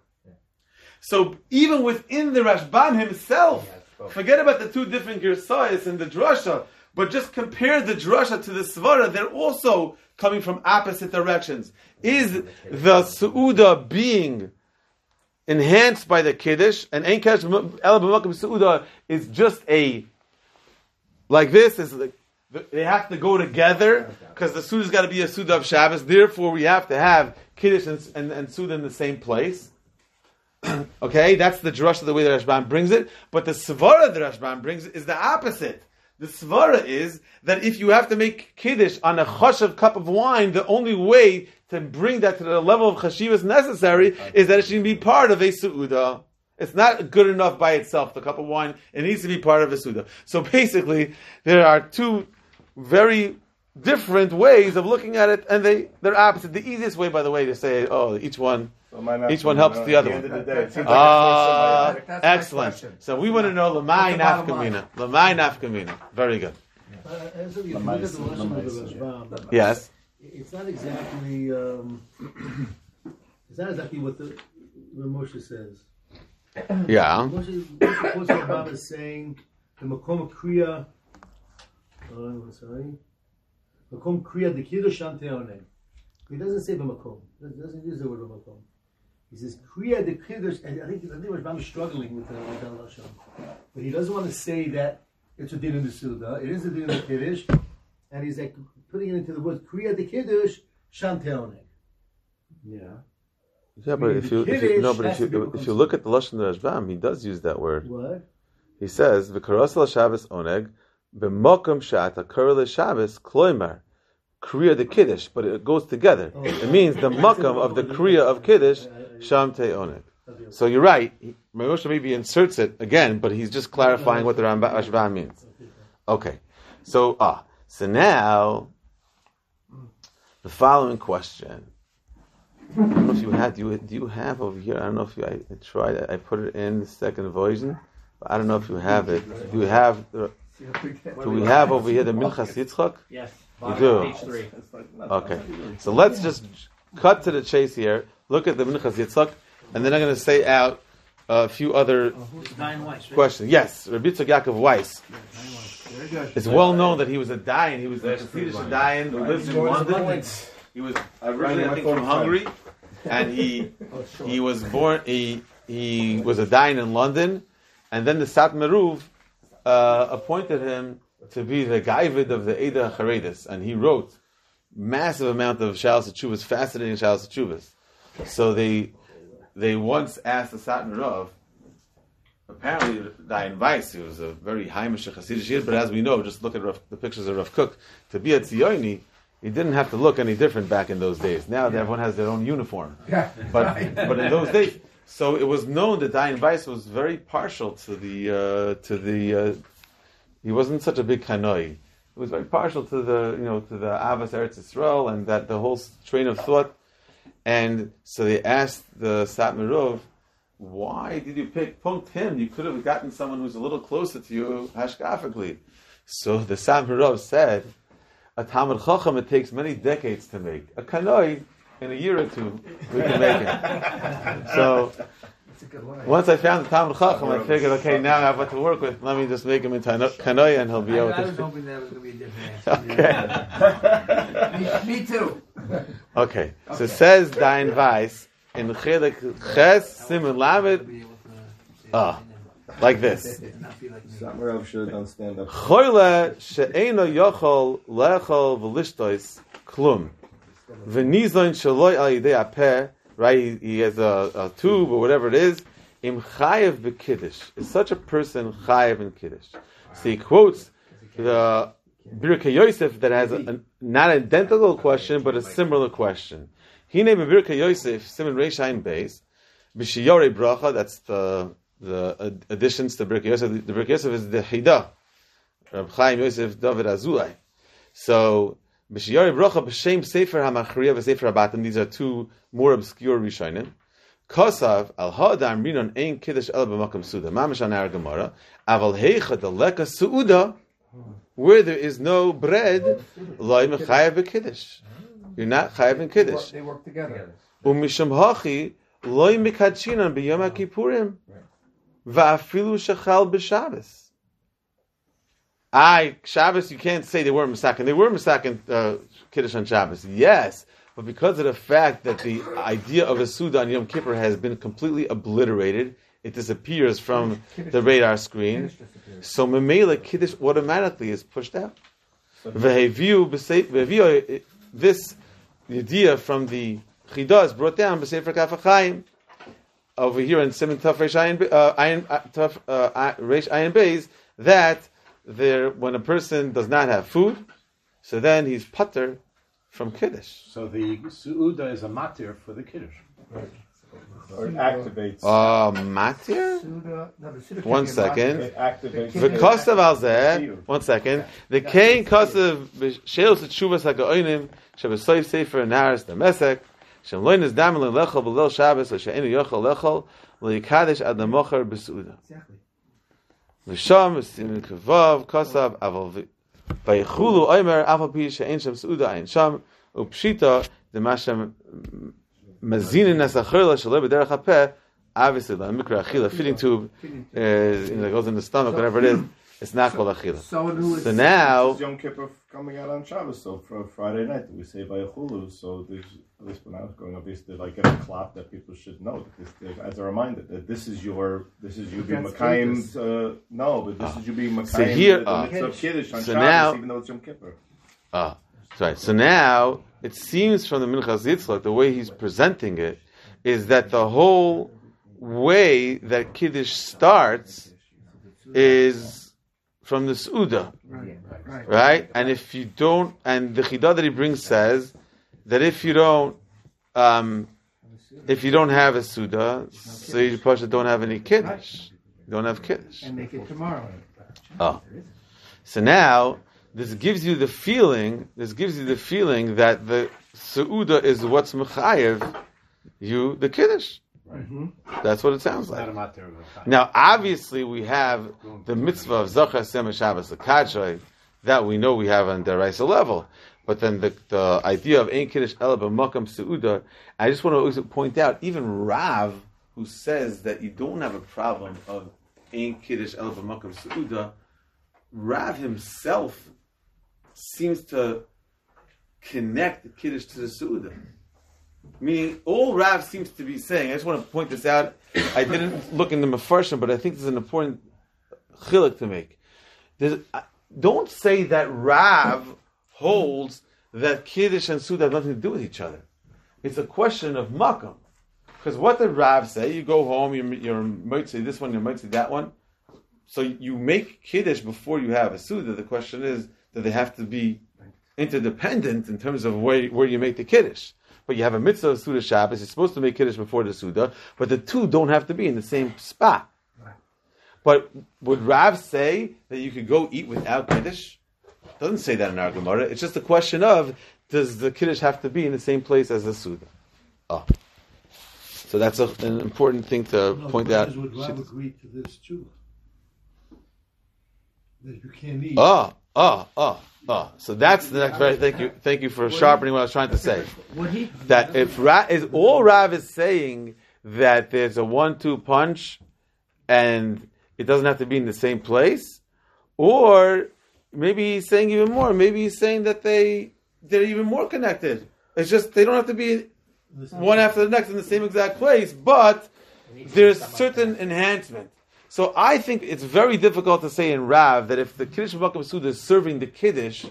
So even within the Rashbam himself, forget about the two different girsayos in the drasha, but just compare the drasha to the svara. They're also coming from opposite directions. Is the Su'uda being enhanced by the Kiddush, and Ein Kedesh Ela B'Makom Su'uda is just a, like this, is like, they have to go together, because the Suda's got to be a Suda of Shabbos, therefore we have to have Kiddush and, and, and Suda in the same place. Okay, that's the drasha, the way the Rashbam brings it, but the svara the Rashbam brings it is the opposite. The svara is that if you have to make Kiddush on a chashav cup of wine, the only way to bring that to the level of chashivas necessary is that it should be part of a Su'uda. It's not good enough by itself, the cup of wine. It needs to be part of a Su'uda. So basically, there are two very different ways of looking at it, and they, they're opposite. The easiest way, by the way, to say, oh, each one So each one helps the other one. Ah, uh, excellent. So we want to know Lamai Nafkamina. Lamai Nafkamina. Very good. Uh, as if you look at the lesson of the Rashbam, Yes. it's not exactly um, it's not exactly what the what Moshe says. Yeah. Moshe, Moshe quotes the Rashbam as saying the Makom Kriya. Oh, I'm sorry. Makom Kriya the Kiddush Shante Oneg. He doesn't say the Makom. He doesn't use the word Makom. He says Kriya the Kiddush, and I think I think Rashbam is struggling with the with the Lashon, but he doesn't want to say that it's a din in the Suda. It is a din in the Kiddush, and he's like putting it into the words Kriya the Kiddush Shante Oneg. Yeah. Yeah, but if you, if you no, but if you if you look at the Lashon of Rashbam, he does use that word. What? He says V'karos la Shabbos Oneg b'mokom shata kara le Shabbos kloimar Kriya the Kiddush, but it goes together. Oh. It means the makam of the Kriya of Kiddush Shamte Oneg. So you're right. Moshe maybe inserts it again, but he's just clarifying what the Rashbam means. Okay. So ah, so now the following question. I don't know if you had. Do you, do you have over here? I don't know if you. I, I tried. I put it in the second version, but I don't know if you have it. Do you have? The, do we have over here the Minchas Yitzchak? Yes. You do. Page three. Okay. So let's just cut to the chase here. Look at the Minchas Yitzchak, and then I'm going to say out a few other questions. Yes, Rabbi Yitzchak Yaakov Weiss. It's well known that he was a Dayan. He was a Hasidic Dayan who lives in London. He was originally, I think, from Hungary, and he he was born. He he was a Dayan in London, and then the Sat Meruv uh, appointed him to be the Gaivid of the Eda Charedis, and he wrote massive amount of Shalos Teshuvos, fascinating Shalos Teshuvos. So they they once asked the Sat Meruv. Apparently, Dayan Weiss, he was a very Haimish Hasidic Yid, but as we know, just look at Rav, the pictures of Rav Kook, to be a Tzioni, he didn't have to look any different back in those days. Now yeah. everyone has their own uniform. Yeah. But but in those days, so it was known that Dayan Weiss was very partial to the uh, to the. Uh, he wasn't such a big kanoi. He was very partial to the you know to the Avos Eretz Yisrael and that the whole train of thought. And so they asked the Sat Meruv, why did you pick Punkt him? You could have gotten someone who's a little closer to you hashkafically. So the Sat Meruv said, a Talmud Chacham it takes many decades to make. A Kanoi, in a year or two, we can make it. So once I found the Talmud Chacham, I figured, okay, now I have what to work with. Let me just make him into Kanoi and he'll be able to... I was hoping that was going to be a different answer. Okay. me, me too. Okay. So says Dayan Weiss, in Chedek Ches, Simon Lamed, ah, like this. Rav should have done stand up. Choyle she'eino yochol lechol v'lishtois klum v'nizon shaloi al yidei apeh. Right, he, he has a, a tube or whatever it is. Im chayev b'kiddush. Is such a person chayev in kiddush? So he quotes the Birkei Yosef that has a, a, not an identical question but a similar question. Hine b'Birkei Yosef Simon Reish Ayin Beis B'shiyore bracha, that's the the additions to Birkei Yosef. The Birkei Yosef is the Chida. Reb Chaim Yosef David Azulai. So B'shiyore bracha b'shem Sefer HaMachriya v'Sefer HaBatim. These are two more obscure Rishonim. Kosav al ha'adam rinon ein kiddush el b'makom suda. Mamish on our Gemara. Aval heicha deleka suuda, where there is no bread, loy mechayev b'kiddush. You're not chayev in kiddush. They work together. Umisham hachi loy mikadshinan b'yom HaKippurim va'afilu shechal b'Shabbos. I Shabbos, you can't say they weren't misakin. They were misakin uh, kiddush on Shabbos. Yes. But because of the fact that the idea of a Suda on Yom Kippur has been completely obliterated, it disappears from the radar screen. So Memela Kiddush automatically is pushed out. Veheviu, this idea from the Chida is brought down b'Sefer Kaf HaChaim over here in Siman Taf Reish Ayin uh, Ayin uh, Taf uh, Reish Ayin Beis, that there when a person does not have food, so then he's pater from Kiddush. So the Su'uda is a matir for the Kiddush. Right. Or it activates. Uh, matir? Suda, no, the Suda One can't be a second. It activates. The kosav al zeh. One second. The kain kosav b'shelos etshuvas ha'ga'onim shebesoif sefer naris demesek shem loin is damel lechol b'lel Shabbos or she'enu yochel lechol le'yikadesh ad nemocher b'suda. Exactly. L'sham v'simin kavav kosav aval v'yichulu oimer afal pi she'en shem suda ein sham upshita demashem mazinin nasachirla shalei b'derech hapeh. Obviously, the mikra achila feeding tube is, you know, goes in the stomach, whatever it is. It's not called achila. Someone who is So now, It's Yom Kippur coming out on Shabbos, so for Friday night we say Vayachulu. So there's, at least when I was growing up, they used to like get a clock that people should know that this, as a reminder that this is your, this is you being Against Makayim. Uh, no, but this is you being Makayim. So here- the uh, mitzvah of Kiddush on so Shabbos, now- even though it's Yom Kippur. ah, that's right. So now it seems from the Minchas Yitzchak, the way he's presenting it, is that the whole way that Kiddush starts is from the Suda. right, right. Right? And if you don't, and the Chidah that he brings says that if you don't, um, if you don't have a Suda, so you Pasha don't have any Kiddush. You don't have Kiddush. And make it tomorrow. Oh. So now, this gives you the feeling, this gives you the feeling that the Suda is what's Mechayev, you, the Kiddush. Mm-hmm. That's what it sounds Not like. a matir of the time. Now, obviously, we have the mitzvah of Zachar Sema Shabbos L'Kadshai, that we know we have on the Raisa level. But then the, the idea of Ein Kiddush Ela B'Makam Seuda, I just want to also point out, even Rav, who says that you don't have a problem of Ein Kiddush Ela B'Makam Seuda, Rav himself seems to connect the Kiddush to the Seuda. Meaning, all Rav seems to be saying, I just want to point this out, I didn't look in the Mefarshim, but I think this is an important chiluk to make. There's, don't say that Rav holds that Kiddush and Suda have nothing to do with each other. It's a question of makam. Because what did Rav say? You go home, you're, you're mitzi this one, you're mitzi that one. So you make Kiddush before you have a Suda. The question is, do they have to be interdependent in terms of where, where you make the Kiddush? But you have a mitzvah of Suda Shabbos, you're supposed to make Kiddush before the Suda, but the two don't have to be in the same spot. Right. But would Rav say that you could go eat without Kiddush? It doesn't say that in our Gemara. It's just a question of, does the Kiddush have to be in the same place as the Suda? Oh. So that's a, an important thing to No, point the out. question is, would Rav agree to this too? That you can't eat. Oh, oh, oh, oh. So that's the next very, thank you, thank you for sharpening what I was trying to say. Would he? That if Rav is all Rav is saying that there's a one-two punch and it doesn't have to be in the same place, or maybe he's saying even more. Maybe he's saying that they they're even more connected. It's just they don't have to be one after the next in the same exact place, but there's certain enhancement. So I think it's very difficult to say in Rav that if the Kiddush B'Makam Suda is serving the Kiddush,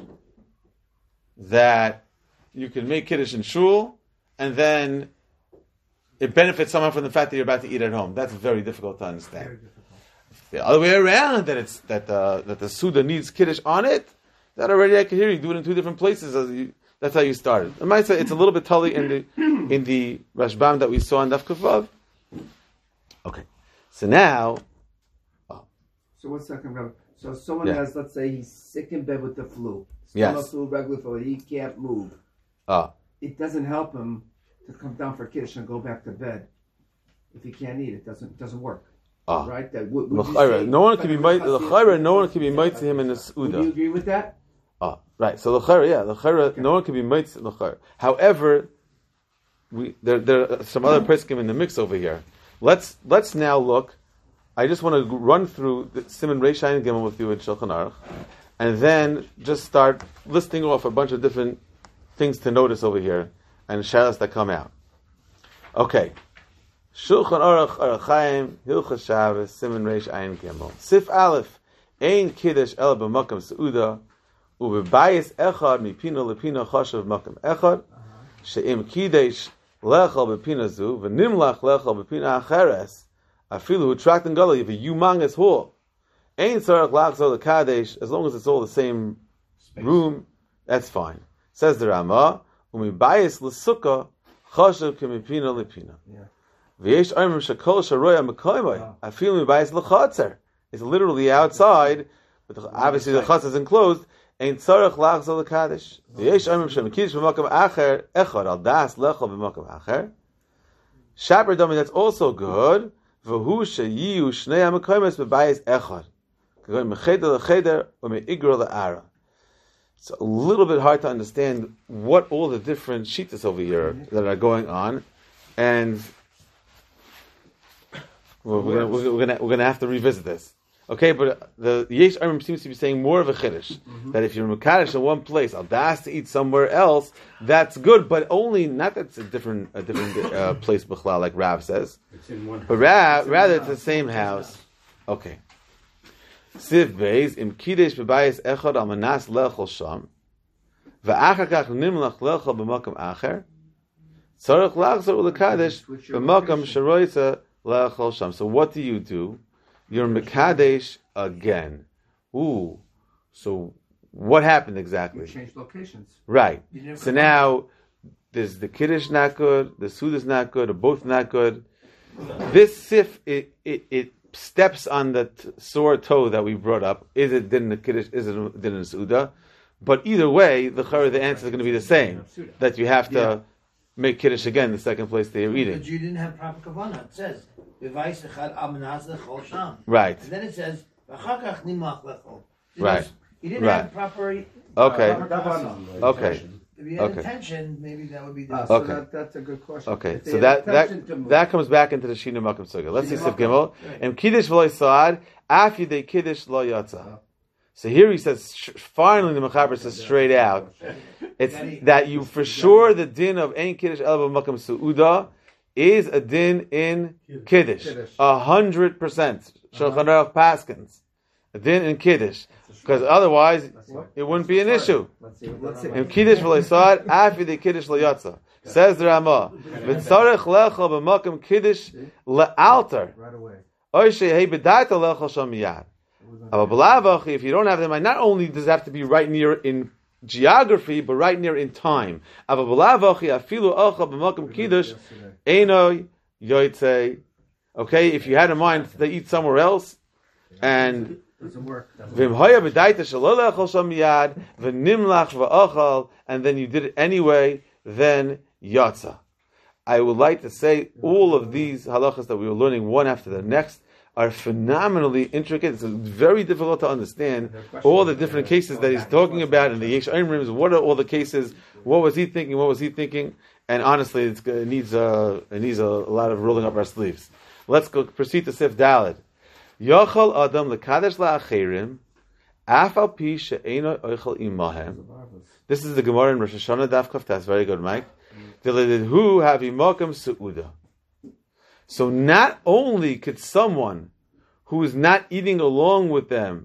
that you can make Kiddush in Shul, and then it benefits someone from the fact that you're about to eat at home. That's very difficult to understand. The other way around, that it's that the that the Suda needs Kiddush on it, that already I can hear you do it in two different places. As you, that's how you started. I might say it's a little bit tully in the in the Rashbam that we saw in Daf Kuf Vav. Okay. So now, So one second, Rabbi. So someone Yeah. has, let's say, he's sick in bed with the flu. Yes. Stomach flu, regular flu. He can't move. uh, It doesn't help him to come down for Kiddush and go back to bed. If he can't eat, it doesn't doesn't work. uh, Right? That would, would you l'chayra, say- no one can be might. L'chayra, no one can be might to him in the Would you Suda. agree with that? Ah, right. So l'chayra, yeah, l'chayra, no one can be might l'chayra. However, we there there are some other poskim in the mix over here. Let's let's now look. I just want to run through the Siman Reish Ayin Gimel with you in Shulchan Aruch, and then just start listing off a bunch of different things to notice over here and shalas that come out. Okay. Shulchan Aruch Aruch Chaim Hilchos Shabbos Siman Reish Ayin Gimel Sif Aleph Ein Kiddush El B'Makam Seuda U'B'Bayis Echad Mipina Lepina Chashav Makam Echad She'im Kiddush Lechal B'Pina Zu V'Nimlach Lechal B'Pina Acheres Afilu Hu Traktan Gala Yiv a humongous hall Ein Tzarech Lachzor L'Kadesh, as long as it's all the same Space. room, that's fine. Says the Rama, U'Mibayis L'Sukkah Chashav K'Mipina Lepina. V'yesh Omer Shekol Sharoya Mekoymai. Afilu Mibayis L'Chatzer. It's literally outside, but the, obviously the Chatzer is enclosed. Ein Tzarech Lachzor L'Kadesh. V'yesh Omer Shemikidish B'Makam Acher Echad Al Das Lechal B'Makam Acher. Shaper Domi, that's also good. V'hu sheyiyu shnei ha'mekoymes b'bayis echad. K'goy mecheder l'cheder or me'igra l'ara. It's a little bit hard to understand what all the different shittas over here that are going on, and we're, we're, gonna, we're, we're, gonna, we're gonna have to revisit this. Okay, but the Yesh Amrim seems to be saying more of a chiddush, mm-hmm. that if you're mekadosh in one place, al das to eat somewhere else, that's good, but only, not that it's a different a different uh, place b'chlal, like Rav says, It's in one but ra- rather it's the same house. Okay. Siv beis im kidesh b'bayis echad al manas lechol sham, v'achar kach nimlach lechol b'makam acher, tzarech lachzor u'lekadesh b'makam sharoyta lechol sham. So what do you do? You're mekadesh again. Ooh. So what happened exactly? You changed locations. Right. You never So come now there's the kiddush not good, the suda is not good, or both not good. This sif it it, it steps on the t- sore toe that we brought up. Is it din the kiddush? Is it din the suda? But either way, the chara, the answer is going to be the same. That you have to Yeah. make kiddush again the second place that you're But eating. you didn't have proper kavanah. It says, "V'vayis echad al manas lechol sham." Right. And then it says, "V'achar kach nimach lechol." You Right. know, You didn't Right. have proper. Okay. proper kavanah. Okay. If you had Okay. intention, maybe that would be Ah, different. so Okay. that, that's a good question. Okay, If they so had that intention to that move. that comes back into the Shina Makam Suga. Let's see Shina Sif Makam. Gimel. Right. And Kiddush v'loy saad, af yidei Kiddush lo yatsa. So here he says, sh- finally the Mechaber says straight out, it's that you, for sure, the din of Ein Kiddush El B'Makam Su'uda is a din in Kiddush. Kiddush. A hundred percent. Shulchan Aruch Paskins. A din in Kiddush. Because otherwise, it wouldn't be an issue. Let's see. Let's see. In Kiddush v'loy saad, af yidei Kiddush lo yatsa. Says the Ramah, v'tzarech lechol b'makam Kiddush le'alter. Right away. Oy shehei b'data lechol sham miyad. But b'lavachi, if you don't have them, not only does it have to be right near in geography, but right near in time. But b'lavachi afilu ochel b'makam Kiddush eino yoytzei. Okay, if you had in mind to eat somewhere else, and Doesn't work. Doesn't V'im hoya b'daita shelo le'echol sham miyad v'nimlach v'achal, and then you did it anyway, then yatsa. I would like to say all of these halachas that we were learning one after the next are phenomenally intricate. It's very difficult to understand all the different cases that he's talking about in the Yesh Omrim. What are all the cases? What was he thinking? What was he thinking? And honestly, it's, it needs a it needs a, a lot of rolling up our sleeves. Let's go proceed to Sif Daled. Yochel Adam lekadesh la'acherim, afal pi she'eino oichel imahem. This is the Gemara in Rosh Hashanah Daf Kaftas. Very good, Mike. Who have imakim su'uda. So not only could someone who is not eating along with them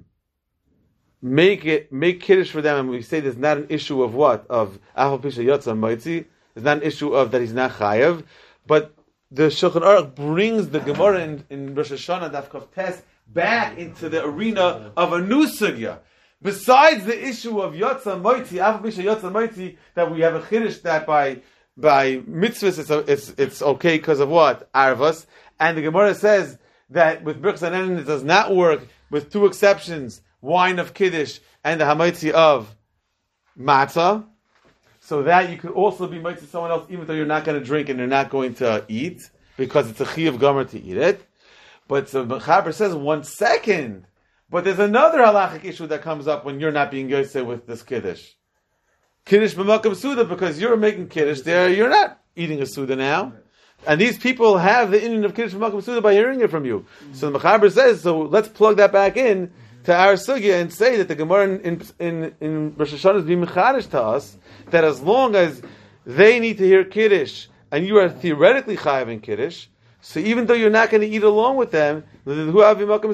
make it make kiddush for them, and we say there's not an issue of what of afal pi she'yotza moitzi. There's not an issue of that he's not chayav, but the Shulchan Aruch brings the Gemara in, in Rosh Hashanah Daf Kaftas back into the arena of a new sugya. Besides the issue of Yotza Moitzi, Afal Pi Yotza Moitzi, that we have a chiddush that by by mitzvahs it's it's, it's okay because of what? Arvas. and the Gemara says that with Birchas Hanehenin it does not work, with two exceptions, wine of Kiddush and the Hamaitzi of Matzah, so that you could also be mitzvah someone else even though you're not going to drink and you're not going to eat, because it's a Chiyuv Gomer to eat it. But so Mechaber says, one second, but there's another halachic issue that comes up when you're not being Yosef with this Kiddush. Kiddush b'makam Suda, because you're making Kiddush there, you're not eating a Suda now. And these people have the Indian of Kiddush b'makam Suda by hearing it from you. Mm-hmm. So the Mechaber says, so let's plug that back in to our sugya and say that the Gemara in in, in Rosh Hashanah is being mechadish to us, that as long as they need to hear Kiddush, and you are theoretically chayav in Kiddush, so even though you're not going to eat along with them, normally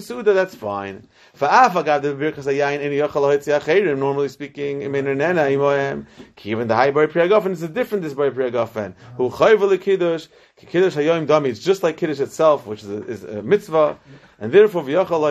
speaking, even the high bar priyagofen is a different this bar priyagofen. It's just like Kiddush itself, which is a, is a mitzvah, and therefore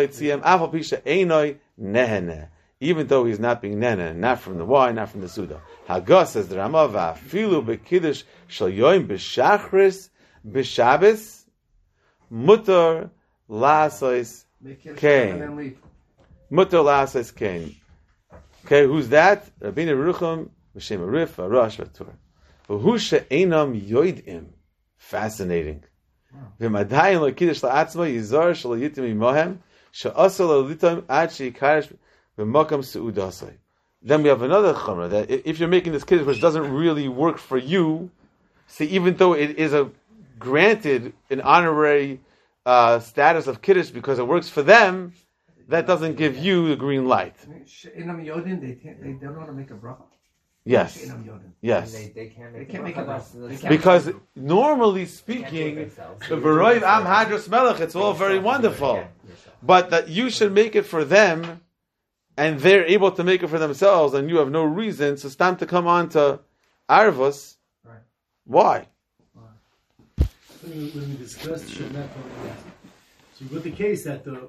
even though he's not being nene, not from the wine, not from the suda. Hagas says the Rama, va'afilu b'kiddush shal yoim b'shachris b'shabbos mutar la'asais kain. Mutar la'asais kain. Okay, who's that? Rabbeinu Yerucham b'shem Arif Arash v'tur. V'hu she'enam yoidim. Fascinating. V'madayin lo kiddush la'atzma yizar shal yitim imohem she'asal lo litam ad she'ikarish. Then we have another chumrah that if you're making this kiddush which doesn't really work for you, see, even though it is a granted an honorary uh, status of kiddush because it works for them, that doesn't give you the green light. She'enam yodin, they can't, they don't want to make a bracha. Yes. She'enam yodin. Yes. They, they can't make, they can't make a bracha. Because normally speaking, the Baroiv Am Hadros Melech, it's all very wonderful, but that you should make it for them. And they're able to make it for themselves, and you have no reason, so it's time to come on to Arvus. Right. Why? When we, when we discussed Shemat, so you got the case that the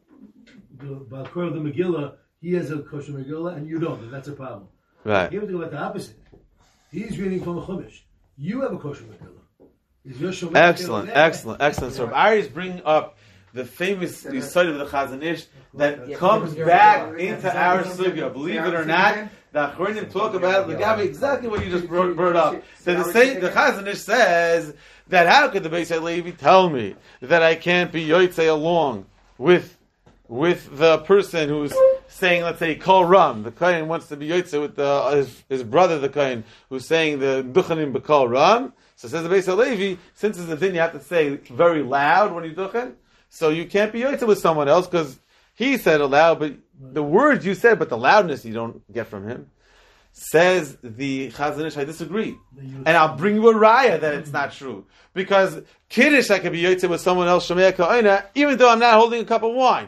the Balkor of the Megillah, he has a kosher Megillah, and you don't, and that's a problem. Right. You have to go about the opposite. He's reading from a Chumash. You have a kosher Megillah. Is your Shemat excellent, excellent, excellent. So Ari is bringing up the famous side of the Chazon Ish that yeah, comes back into our sugya. Believe it or not, the Achronim talk about the Gabi exactly what you just brought, brought up. So the, say, the Chazon Ish says that how could the Beis Levi tell me that I can't be yotzei along with with the person who's saying, let's say, Kol Ram. The Kohen wants to be yotzei with the, his, his brother, the Kohen, who's saying the Duchanim b'Kol Ram. So says the Beis Levi, since it's a din you have to say very loud when you duchen. So you can't be yotzei with someone else because he said it loud, but the words you said, but the loudness you don't get from him. Says the Chazon Ish, I disagree. And I'll bring you a raya that it's not true. Because Kiddush, I can be yotzei with someone else, Shemei Ka'ina, even though I'm not holding a cup of wine.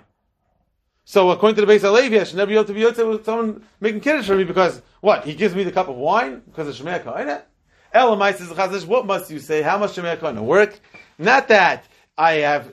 So according to the Beis Levi, I should never be able to be yotzei with someone making Kiddush for me because, what, he gives me the cup of wine because of Shemei Ka'ina? Elamai says the Chazon Ish, what must you say? How much Shemei Ka'ina work? Not that I have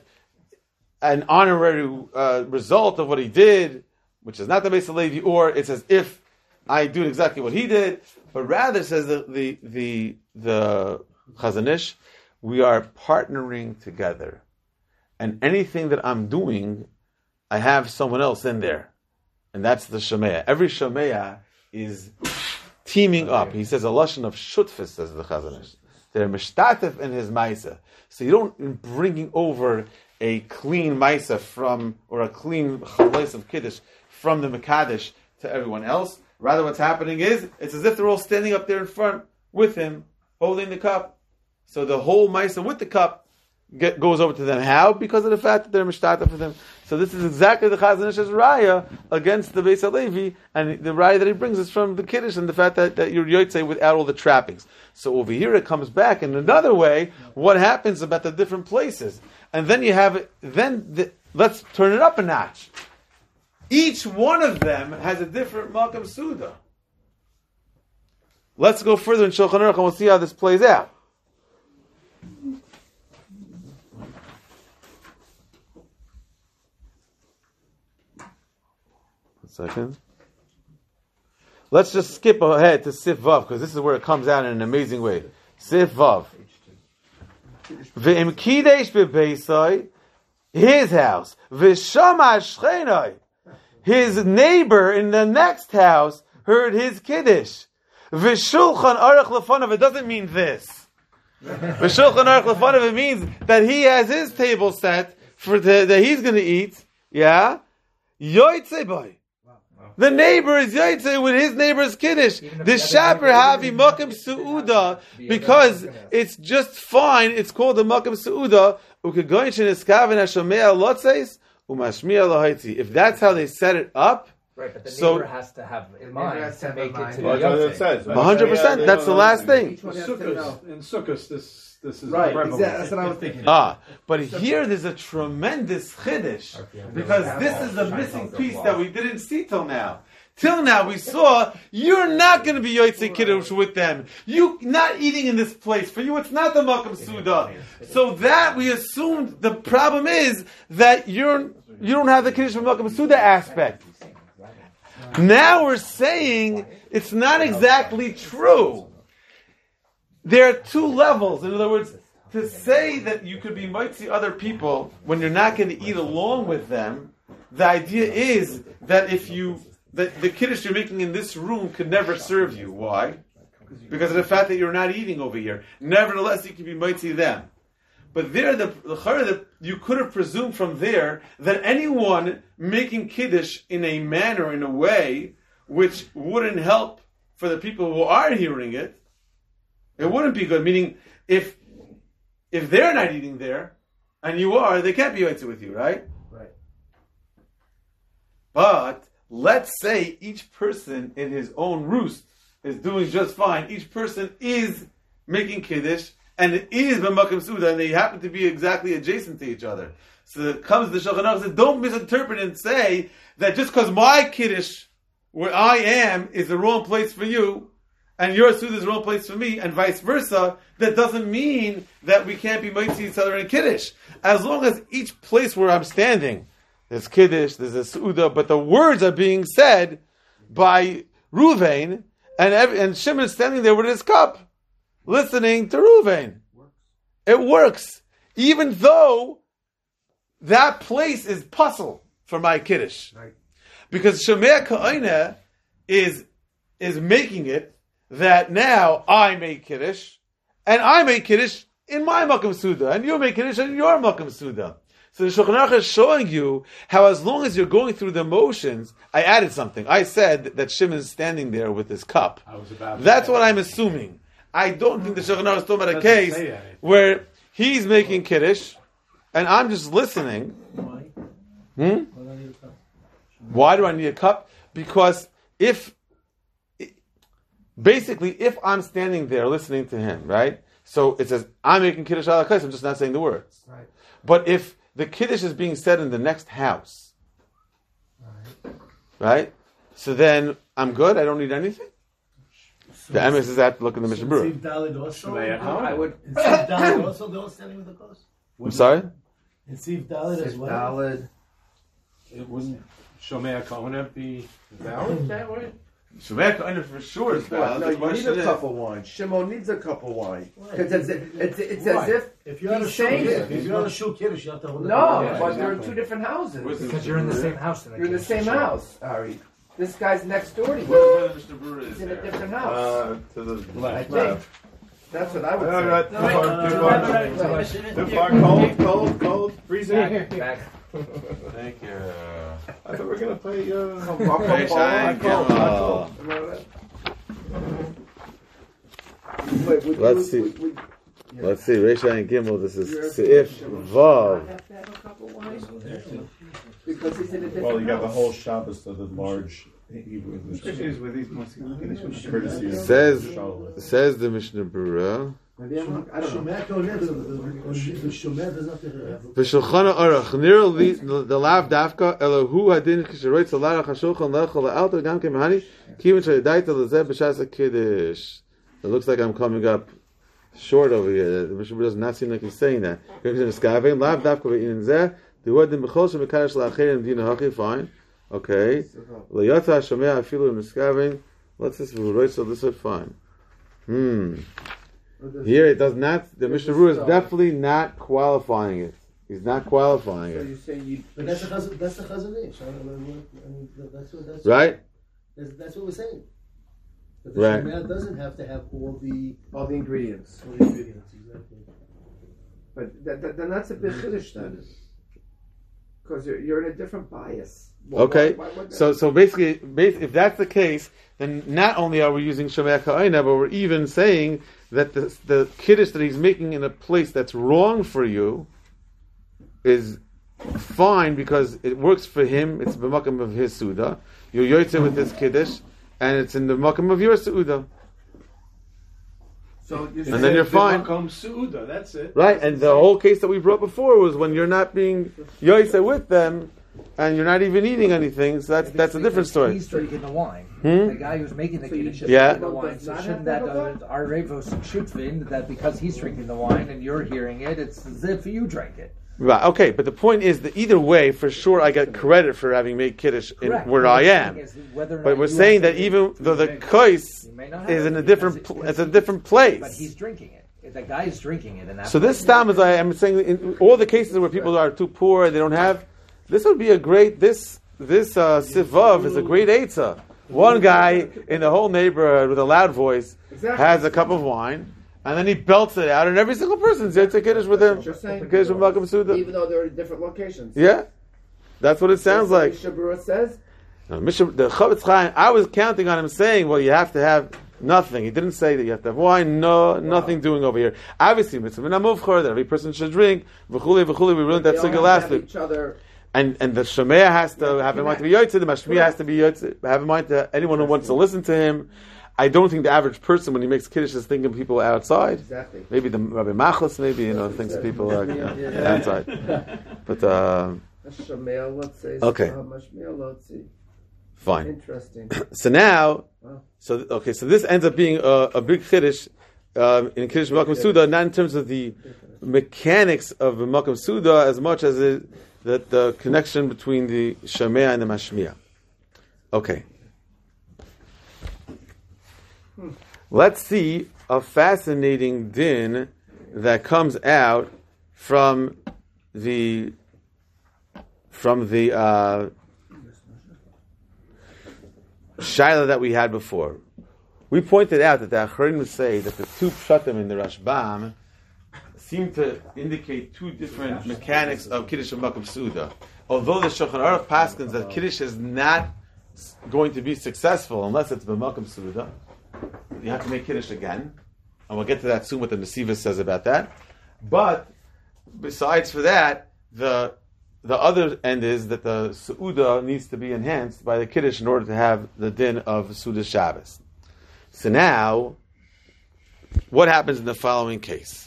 an honorary uh, result of what he did, which is not the Beis Levi, or it's as if I do exactly what he did, but rather says the the the, the Chazon Ish, we are partnering together, and anything that I'm doing, I have someone else in there, and that's the Shemaya. Every Shemaya is teaming up. He says a lashon of shutfis, says the Chazon Ish. They're mishtatef in his ma'isa, so you don't bringing over a clean maisa from, or a clean chalais of kiddush from the mekadesh to everyone else. Rather, what's happening is it's as if they're all standing up there in front with him, holding the cup. So the whole maisa with the cup get, goes over to them. How? Because of the fact that they're mishtata for them. So this is exactly the Chazon Ish's raya against the Beis Levi, and the raya that he brings is from the kiddush and the fact that, that you're yotzei without all the trappings. So over here it comes back in another way. What happens about the different places? And then you have, then the, let's turn it up a notch. Each one of them has a different Makam Suda. Let's go further in Shulchan Aruch and we'll see how this plays out. A second. Let's just skip ahead to Sif Vav because this is where it comes out in an amazing way. Sif Vav. Ve'im kidesh bebeisai, his house. Ve'shama shchenai, his neighbor in the next house heard his kiddush. V'shulchan arach lefanav, it doesn't mean this. V'shulchan arach lefanav, it means that he has his table set for the, that he's going to eat. Yeah? Yoitze boy. The neighbor is Yaitse with his neighbor's kiddush. The shaper havi makim suuda, because it's just fine. It's called the makim suuda. If that's how they set it up, right? But the neighbor so, has to have in mind to make it to the Well, that's what it Yatzeh. says. one hundred percent. That's the last thing. Sukkot, in Sukkot, this this is Right, prevalent. exactly. That's what I was thinking. Ah, but here there's a tremendous chiddush, because this is the missing piece that we didn't see till now. Till now we saw you're not going to be Yotzei Kiddush with them. You not eating in this place. For you, it's not the Makam Suda. So that we assumed the problem is that you're you don't have the Kiddush from Makam Suda aspect. Now we're saying it's not exactly true. There are two levels. In other words, to say that you could be mitzi other people when you're not going to eat along with them, the idea is that if you that the kiddush you're making in this room could never serve you. Why? Because of the fact that you're not eating over here. Nevertheless, you can be mitzi them. But there, the, the you could have presumed from there that anyone making kiddush in a manner, in a way, which wouldn't help for the people who are hearing it, it wouldn't be good. Meaning, if if they're not eating there, and you are, they can't be yotze with you, right? Right. But let's say each person in his own roost is doing just fine. Each person is making kiddush, and it is b'makom suda, and they happen to be exactly adjacent to each other. So it comes the Shulchan Aruch says, don't misinterpret and say that just because my kiddush, where I am, is the wrong place for you, and your suda is the wrong place for me, and vice versa, that doesn't mean that we can't be mitzi each other in kiddush. As long as each place where I'm standing, there's kiddush, there's a suda, but the words are being said by Ruvain, and every, and Shimon is standing there with his cup, listening to Ruvain. It works, even though that place is puzzle for my kiddush, Right. because Shomea Ka'ina is is making it that now I make kiddush, and I make kiddush in my makam suda, and you make kiddush in your makam suda. So the Shulchan Aruch is showing you how, as long as you're going through the motions, I added something. I said that Shimon is standing there with his cup. I was about to That's say. what I'm assuming. I don't think the Shulchan Aruch is talking about a Doesn't case say anything. where he's making kiddush, and I'm just listening. Why? Hmm? Why not need a cup? Why do I need a cup? Because if, basically, if I'm standing there listening to him, right? So it says, I'm making kiddush ala kais, I'm just not saying the words. Right. But if the kiddush is being said in the next house, Right. right? So then I'm good, I don't need anything? The M S is at look in the Mishnah Berurah. Siv Daled also? Shemaya Cohen. I would. In Siv Daled also, they're all standing with the coast? I'm sorry? In Siv Daled as well? Daled. It wouldn't Shomea Kohen be valid that way? Shemaya Ka'ina for sure is valid. No, The you need question a is- cup of wine. Shimon needs a cup of wine. Why? Because it's, it's, it's Why? as if If you're on a he's shul saying kiddush, it. if you're on a shul kiddush, you have to hold No, it. but they're in exactly. two different houses. Where's the Because you're in the same house. In the You're in the case. same house, Ari. This guy's next door to you. Where where the Mishnah Berurah is He's in a there? different house. Uh, to the I Left. think. That's what I would No, say. no, too far, too far, too far, cold, cold, cold, freezing. Back, back. Thank you. I thought we were gonna play. Uh, Hey, Shine, come on. Wait, would Let's you- see. would- would- Let's see, Reisha and Gimel, this You're- is Seif Vav. have to have a cup of wine? Because he's in a different well, you got the house. whole Shabbos of the large Hebrew English. Courtesy of Says- Shaul. Says the Mishnah Berurah. Maybe I'm not- I don't know. Shomea Kohen, the the Shomea does not have V'shulchan Aruch nir li the lav dafka elohu hadin kisheroitz alarach hashulchan lechol alto gam kemahani kivin shaydaita lezeh b'shas kiddush. It looks like I'm coming up short over here. The Mishnah Berurah does not seem like he's saying that. Lav dafka ve'inin zeh de'uadim b'chol shemekadosh la'acherim dina hachi. Fine, okay. Leyata shomea afilu miskavein. Let's just roitz this is fine. Hmm. Here it does not. The Mishnah Berurah is definitely not qualifying it. He's not qualifying So it. you say you. But that's the chaz- that's the Chazon Ish. I mean, that's what that's Right? That's, that's what we're saying. That the Right. Shemaya doesn't have to have all the All the ingredients. all the ingredients exactly. But that, that, then that's a big chiddush then. Because you're, you're in a different bias. Well, Okay. why- why would that- So so basically, bas- if that's the case, then not only are we using Shomea Ka'ina, but we're even saying that the the kiddush that he's making in a place that's wrong for you is fine because it works for him. It's the makam of his suda. You're yoytze with this kiddush, and it's in the makam of your suda. So you're And then you're fine. Makom Su'uda, that's it. Right, and the whole case that we brought before was when you're not being yoytze with them, and you're not even eating anything. So that's that's a different story. He's drinking the wine. Hmm? The guy who's making the So you- kiddush is Yeah. drinking the wine. So Does not shouldn't have that to have uh, our revos shutvin that because he's drinking the wine and you're hearing it, it's as if you drank it. Right. Okay, but the point is that either way, for sure, I get credit for having made kiddush in Correct. where What I I'm am. saying is whether or But not we're you saying that actually- even though the kois You may not have is it in a because different, it- pl- because it's a he- different place. But he's drinking it. The guy's drinking it, and that's So this stam is, I am saying, in all the cases where people are too poor and they don't have, this would be a great, this this uh, sivav is a great eitzah. One guy in the whole neighborhood with a loud voice Exactly. has a cup of wine, and then he belts it out, and every single person's there to kiddush with him. Just saying. Kiddush with Malcolm Suda. Even though they're in different locations. Yeah, that's what it sounds like. Mishnah Berurah says. No, Mishnah- the Chavetz Chaim, I was counting on him saying, well, you have to have nothing. He didn't say that you have to have wine. No, nothing doing over here. Obviously, mitzvah min hamuvchar, that every person should drink. V'chuli, v'chuli, we learned that They all sugya have last to have week. each other. And and the Shemaya has to have in mind to be yotzei. The Mashmiya has to be yotzei. Have in mind to anyone who wants to listen to him. I don't think the average person, when he makes kiddush, is thinking people outside. Exactly. Maybe the Rabbi Machlis, maybe, you know, thinks people are you know, outside. But, uh, Shemaya, let's say. Okay. Mashmiya, let's see. fine. Interesting. So now, Wow. so okay, so this ends up being a, a big kiddush um, in kiddush Malkum Suda, not in terms of the mechanics of the Malkum Suda as much as it, that the connection between the Shemaya and the Mashmiya. Okay. Let's see a fascinating din that comes out from the from the uh, shaila that we had before. We pointed out that the Acharim would say that the two pshatim in the Rashbam seem to indicate two different mechanics of Kiddush and Makom Suda. Although the Shulchan Aruch paskins that Kiddush is not going to be successful unless it's B'Makom Suda, you have to make Kiddush again. And we'll get to that soon, what the Nesiva says about that. But besides for that, the the other end is that the Su'uda needs to be enhanced by the Kiddush in order to have the din of Suda Shabbos. So now, what happens in the following case?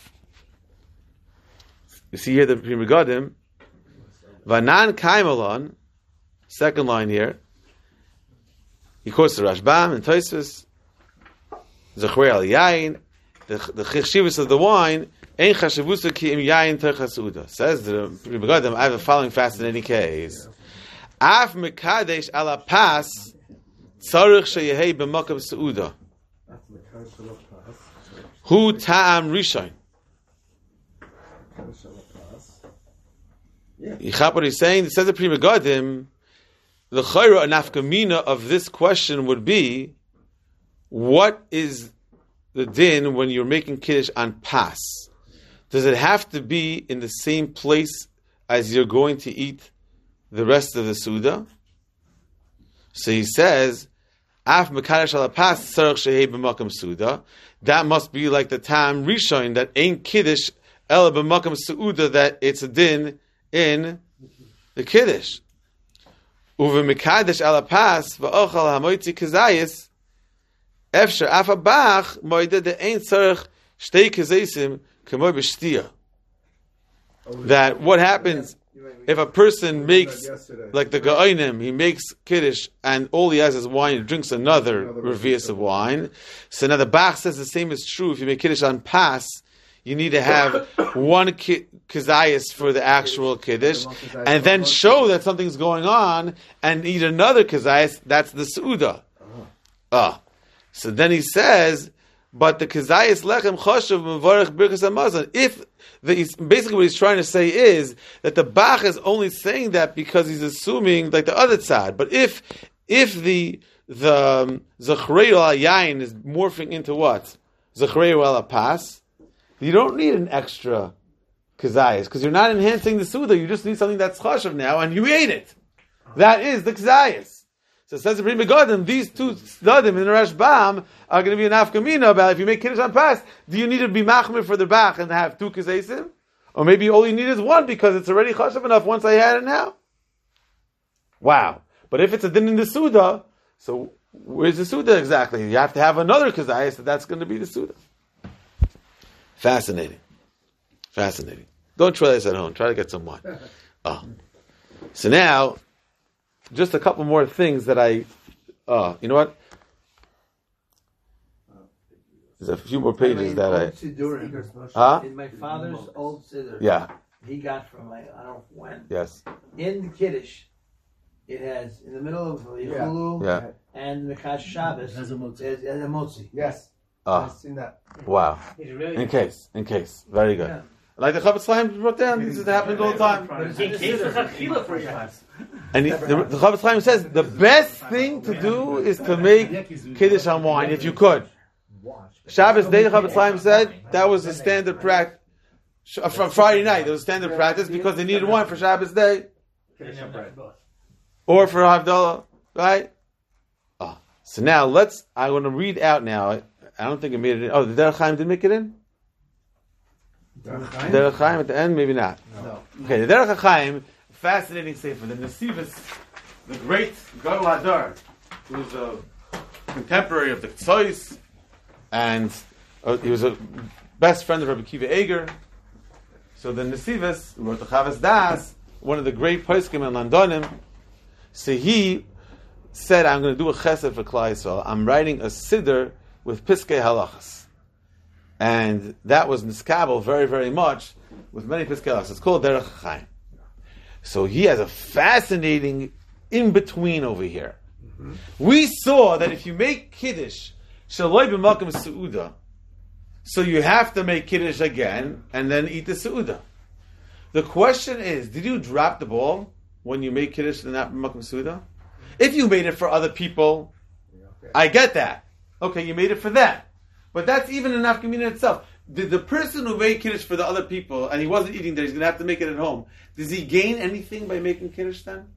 You see here the Pri Megadim, Vanan Kaimalon, second line here. He quotes the Rashbam and Tosfos, Zechwer al Yain, the the cheshivus of the wine. Ein chashivusa ki im yain terchasuda. Says the Pri Megadim. I have a following fascinating case. Af mekadesh ala pas tzarich sheyehei b'makam seuda. Hu ta'am rishon. You chap what he's saying? It says the Pri Megadim. The chayra and nafkamina of this question would be, what is the din when you're making kiddush on pas? Does it have to be in the same place as you're going to eat the rest of the suda? So he says, Af mekadesh ala pas tzarich shehei b'makam suda. That must be like the tam rishon that ain't kiddush ela b'makam suda, that it's a din in the kiddush. Uve mekadesh ala pas va'ochal hamoitzi kazayis efsher afa bach moide de ein tzarich shtei kazaysim k'moy b'shtia. That what happens if a person makes, like the Ga'onim, he makes Kiddush and all he has is wine, he drinks another revius of wine. So now the Bach says the same is true. If you make Kiddush on Pas, you need to have one ki- Kazayas for the actual Kiddush, and then show that something's going on, and eat another Kazayas, that's the Su'uda. Ah. So then he says, but the Kazayas Lechem Choshev Mevarech Birkas Hamazon. If the, basically what he's trying to say is that the Bach is only saying that because he's assuming like the other side. But if if the the Zachrei al Yain is morphing into what? Zachrei al Pas, you don't need an extra Kazayas because you're not enhancing the Suda. You just need something that's Choshev now, and you ate it. That is the Kazayas. So it says the Pri Megadim, these two Stadim in the Rashbam are going to be an afkamina about if you make Kiddush on Pas, do you need to be machmir for the Bach and have two Kazesim? Or maybe all you need is one because it's already chashav enough once I had it now. Wow. But if it's a din in the Suda, so where's the Suda exactly? You have to have another Kazayas, so that's going to be the Suda. Fascinating. Fascinating. Don't try this at home. Try to get some wine. Oh. So now, just a couple more things that I, uh, you know what? There's a few more pages that I, huh? In my father's old siddur, Yeah. he got from like, I don't know when. Yes. In the Kiddush, it has, in the middle of Yechulu Yeah. and Mechaz Shabbos, It has a motzi. there's there's a motzi. Yes. Ah. I've seen that. Wow. He's really In case. In case. Very good. Yeah. Like the Chavetz Chaim wrote down, this is happening all the time. in case of Chachila for you. And he, the, the Chavetz Chaim says the best thing to do is to make Kiddush on wine, if you could. Shabbos day, the Chavetz Chaim said, that was a standard practice. From Friday night, it was standard practice because they needed wine for Shabbos day. Or for Havdalah, right? Oh. So now let's, I want to read out now. I, I don't think it made it in. Oh, the Derech Chaim did make it in? Derech Chaim at the end, maybe not. No. Okay, the Derech Chaim, fascinating sefer. The Nesivos, the great Gadol Hadar, who's a contemporary of the Ktsois, and uh, he was a best friend of Rabbi Kiva Eger. So the Nesivos, who wrote the Chavas Das, one of the great poskim in Londonim, so he said, I'm going to do a chesed for Klal Yisrael. I'm writing a siddur with Piskei Halachas. And that was niskabel very, very much with many Piskei Halachas. It's called Derech Chaim. So he has a fascinating in-between over here. Mm-hmm. We saw that if you make Kiddush, Shaloi b'makom Seuda, so you have to make Kiddush again and then eat the Seuda. The question is, did you drop the ball when you made Kiddush and not b'makom Seuda? If you made it for other people, I get that. Okay, you made it for them. But that's even an nafkamina itself. The, the person who made Kiddush for the other people, and he wasn't eating there, he's going to have to make it at home. Does he gain anything by making Kiddush then?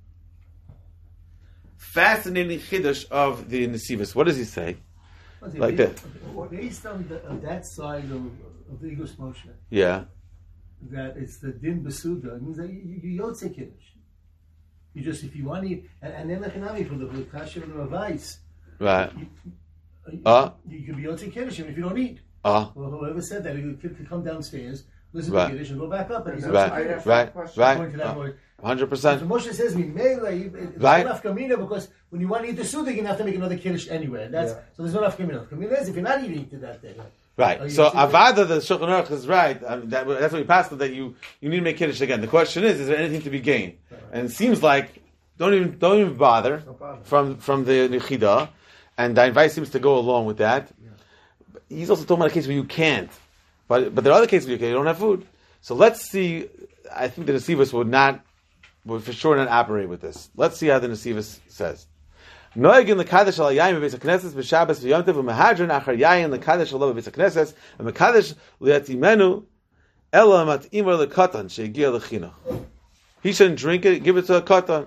Fascinating Kiddush of the Nesivos. What does he say? Like that. Based on, the, on that side of, of the Igros Moshe, Yeah. that it's the din besuda, it means that you, you, you don't say Kiddush. You just, if you want to eat, and, and then Lechanami for the Kasher and the Ravais, Right. You, Uh. you could be Yotze Kiddush even if you don't eat. Uh. Well, whoever said that, you could, could come downstairs, listen Right. to Kiddush, and go back up. And he's Right. Yotze Kiddush. Right. Right. According to that Uh, word. one hundred So percent. Moshe says, "Mimele, it's Right. not nafkamina because when you want to eat the suda, you're gonna have to make another kiddush anyway. And that's Yeah. so there's no nafkamina. Nafkamina is if you're not eating to that day. Right. Oh, you So see Avada, the Shulchan Aruch is right. I mean, that, that's what we passed, that you, you need to make Kiddush again. The question is, is there anything to be gained? And it seems like, don't even don't even bother bother. from from the Nechida. And the advice seems to go along with that. He's also talking about a case where you can't. But but there are other cases where you, can, you don't have food. So let's see. I think the Nesivos would not, would for sure not operate with this. Let's see how the Nesivos says. Noegin l'kadosh al yayin b'beis hakneses b'Shabbos v'Yom Tov u'mehadrin achar yayin l'kadosh alav b'beis hakneses u'mekadosh li'atimenu ela mat'imar l'katan she'egia l'chinuch. He shouldn't drink it. Give it to a katan.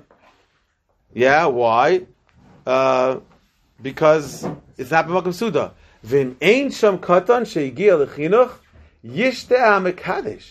Yeah, why? Uh, because it's not b'makom suda. V'in ein sham katan she'egia l'chinuch yishte ha'mekadosh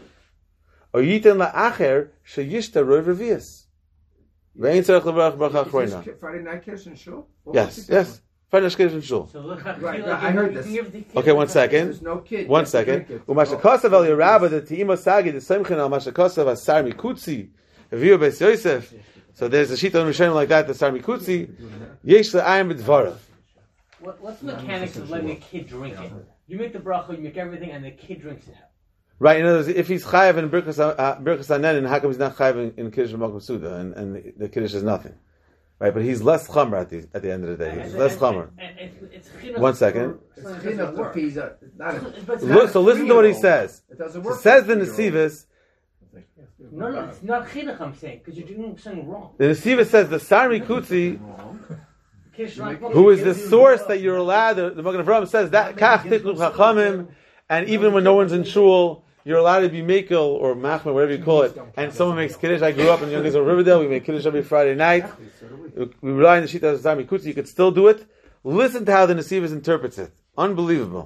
or yiten la'acher she'yishte rov revius. Ve'ein tzarech levarach bracha achrona. Is this Friday night Kiddush and Shul? What Yes, was it? yes. Friday night Kiddush and Shul. So look, Right, right, I heard this. Okay, one second. There's no kid. One You have to second. drink it. Umashakosav el Yerabba the Teima Sagi the Semchin al Mashakosav Asar Mikutzi Aviu Beis Yosef. So there's a sheet on Rishonim like that. The Asar Mikutzi Yesh le'ayim b'dvarav. What, what's the mechanics of letting a kid drink it? You make the bracha, you make everything, and the kid drinks it. Right. In other words, if he's chayav in Birkas uh, Birkas Hanen, and how come he's not chayav in, in Kiddush Makom Suda, and and the, the Kiddush is nothing. Right, but he's less chamer at the at the end of the day. He's less chamer. One second. It's chinuch if he's a, not a, Look, so listen to what he says. It doesn't It work. says the Nesivus. No, no, it's not chinuch. I'm saying because you're doing something wrong. The Nesivus says the Sarmi Kutzi, Kish like- who is the source that you're allowed. The, the Magen Avraham says that kach tiknu chachamim, and even when no one's in shul, you're allowed to be mekel or machmer, whatever you call it. And someone makes kiddush. I grew up in Young Israel Riverdale. We make kiddush every Friday night. We rely on the shita of Sarmi Kutzi. You could still do it. Listen to how the Nesivus interprets it. Unbelievable.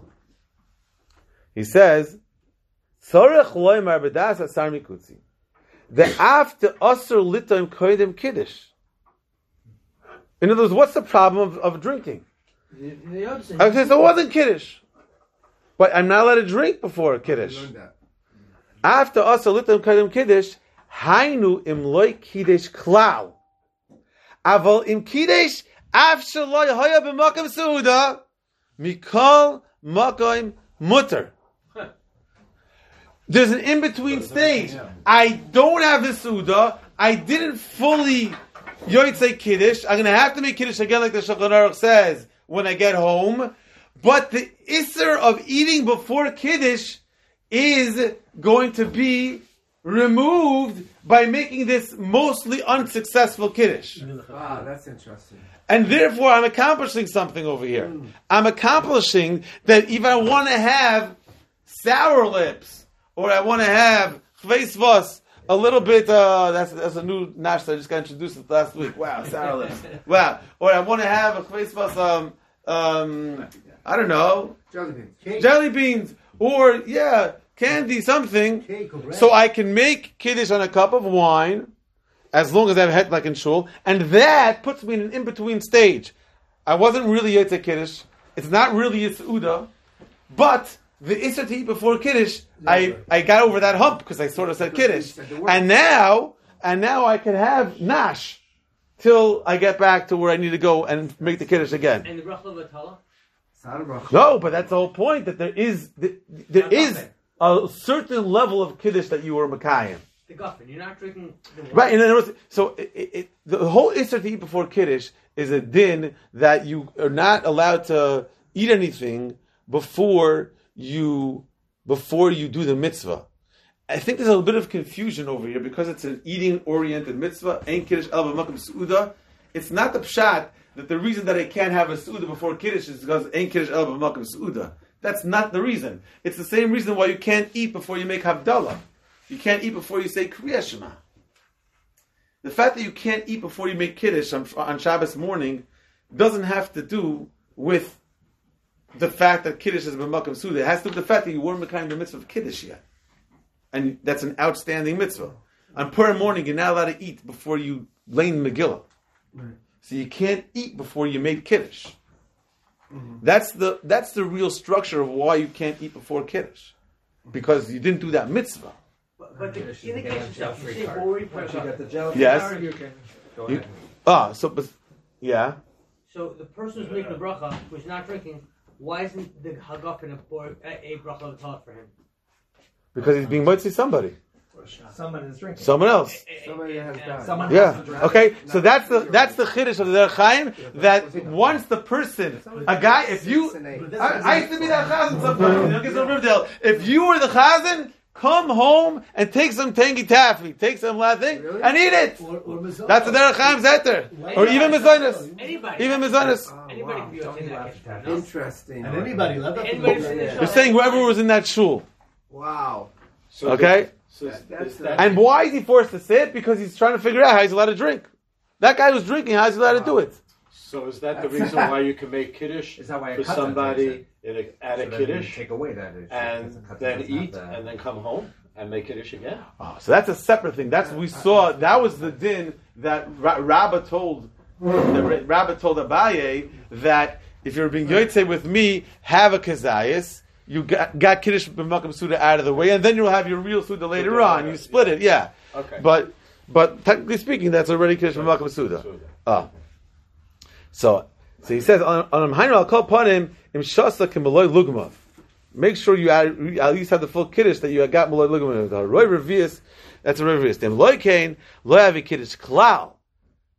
He says, "Tzarech loymar b'das Sarmi Kutzi." The after asur litom koydem kiddush. In other words, what's the problem of, of drinking? The, the opposite. I say, so it wasn't kiddush, but I'm not allowed to drink before a kiddush. After asur litom koydem kiddush, hainu im loy kiddush klal. Aval im kiddush af shaloy haya b'makam seuda mikol makom mutter. There's an in-between stage. I don't have the Suda. I didn't fully Yotzei Kiddush. I'm going to have to make Kiddush again like the Shulchan Aruch says when I get home. But the Isser of eating before Kiddush is going to be removed by making this mostly unsuccessful Kiddush. Wow, that's interesting. And therefore I'm accomplishing something over here. I'm accomplishing that if I want to have sour lips, or I want to have chveisvos, a little bit, uh, that's that's a new nashta, I just got introduced it last week. Wow, sour lips. Wow. Or I want to have a chveisvos, um, um, I don't know, Jelly beans. Cake. jelly beans, or, yeah, candy, something. Cake or bread. So I can make kiddush on a cup of wine, as long as I have het like in shul, and that puts me in an in-between stage. I wasn't really Yotzei Kiddush. It's not really a Seuda, but the Isser to eat before Kiddush, I, I got over that hump because I sort of said Kiddush. And now, and now I can have Nash till I get back to where I need to go and make the Kiddush again. And the bracha v'tala? No, but that's the whole point, that there is, there is a certain level of Kiddush that you were Makayim. The guffin. You're not drinking the wine. Right, in other words, so it, it, the whole Isser to eat before Kiddush is a din that you are not allowed to eat anything before you before you do the mitzvah. I think there's a bit of confusion over here because it's an eating-oriented mitzvah. Ein kiddush el b'makom seuda. It's not the pshat that the reason that I can't have a seuda before kiddush is because ein kiddush el b'makom seuda. That's not the reason. It's the same reason why you can't eat before you make havdalah. You can't eat before you say Kriya Shema. The fact that you can't eat before you make kiddush on, on Shabbos morning doesn't have to do with the fact that Kiddush is b'makam suda. It has to do with the fact that you weren't making the mitzvah of Kiddush yet. And that's an outstanding mitzvah. On Purim morning, you're not allowed to eat before you lane Megillah. Right. So you can't eat before you made Kiddush. Mm-hmm. That's the that's the real structure of why you can't eat before Kiddush. Because you didn't do that mitzvah. But, but the, in the get case a gel of free say card. Bori Once you Pracha, get the gel Yes. card, you can go You- ahead. Ah, so, but, yeah. so the person who's making the bracha, who's not drinking, why isn't the hagafin a, bor- a, a bracha v'tala for him? Because he's being mitzi somebody. Someone is drinking. Someone else. Somebody has died. Someone has Yeah. to drink. Okay. So that's the that's the chiddush of the Derech Chaim, that once the person, a guy, if you, I, I used to be that chazan sometimes. You know, get some Riverdale. If you were the chazan, come home and take some tangy taffy, take some lathing, Really? and eat it. Or, or mezuzah. That's the Derech Chaim's heter, or even mizonos, Anybody. even mizonos. Oh, Anybody wow. can be Don't in eat that lots case. of No? Interesting. And anybody, let that Anybody go. see the Yeah. show? You're saying whoever was in that shul, Wow. So okay? So is, That's is a- that, And why is he forced to sit? Because he's trying to figure out how he's allowed to drink. That guy who's drinking, how's he allowed to do it? so is that the reason why you can make kiddush Is that why a for cousin somebody in a, at So a then you kiddush take away that issue. and Because the cousin then doesn't have eat the- and then come home and make kiddush again? Oh, so that's a separate thing. That's what we saw. That was the din that Ra- Rabbah told. The Rabbah told Abaye that if you're being yotzei with me, have a kazayas. You got, got kiddush b'makam suda out of the way, and then you'll have your real suda later on. You split it, yeah. Okay. But but technically speaking, that's already kiddush b'makam suda. Ah. So so he says on on Hainu al kol panim im shasa kemaloi lugmav. Make sure you add, you at least have the full kiddush that you got maloi lugmav. Roy revius. That's a revius. Then loy kain loy avi kiddush klal.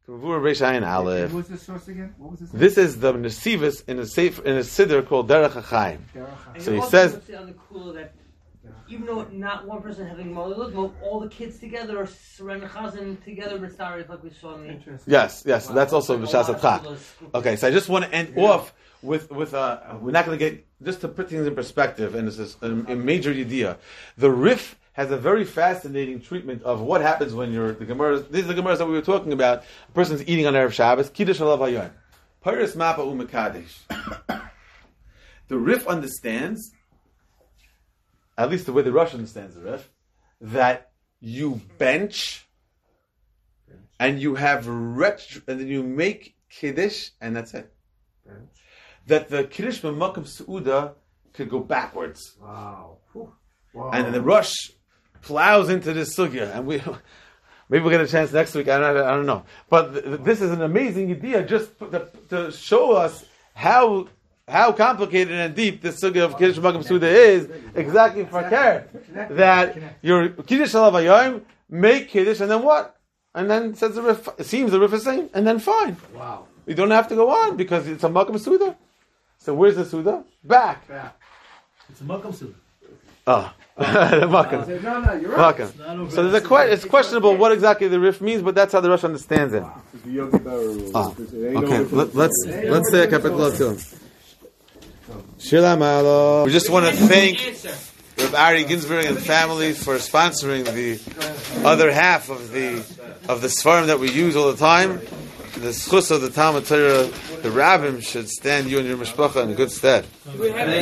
Mavur Reish Ayin What Aleph. was the source again? What was the source? This is the Nesivus in a safe in a siddur called Derech HaChaim. And So he also says- puts it on the cool that even though not one person having Malilud, all the kids together are surrounding Chazan together with Starry, like we saw in the Interesting. Yes, yes, Wow, that's also like a B'Shas lot of Atcha. people are scooping. Okay, so I just want to end off with with uh, we're not going to get just to put things in perspective, and this is a, a major idea. The Rif has a very fascinating treatment of what happens when you're the Gemara. These are the Gemaras that we were talking about. A person's eating on Erev Shabbos. Kiddush alav hayon. Paris mapa umekadesh. The Rif understands, at least the way the Rush understands the Rif, that you bench and you have retro, and then you make Kiddush, and that's it. That the Kiddush B'Makom Seuda could go backwards. Wow. Whew. Wow. And then the Rush plows into this sugya, and we maybe we'll get a chance next week. I don't, I don't know, but th- th- this is an amazing idea, just to, to show us how how complicated and deep this sugya of Kiddush B'Makom Seuda is. Exactly for care that your Kiddush Alav Hayom make Kiddush, and then what? And then says the Rif, it seems the Rif is saying, and then fine. Wow. You don't have to go on because it's a Makom Seuda. So where's the Seuda? Back. It's a Makam Suda. Oh, the Makom. No, no, you're right. Makom. So there's a que- it's questionable what exactly the Rif means, but that's how the Rosh understands it. It's the Yogi Berra rule. Ah, It's- it ain't no okay, different. Let, let's let's say a capital two. Shilam Alo. We just want to thank Answer. Reb Ari Ginsburg and family for sponsoring the other half of the of the Sfarim that we use all the time. The schus of the Talmud Torah, the Rabbim should stand you and your mishpacha in good stead. We have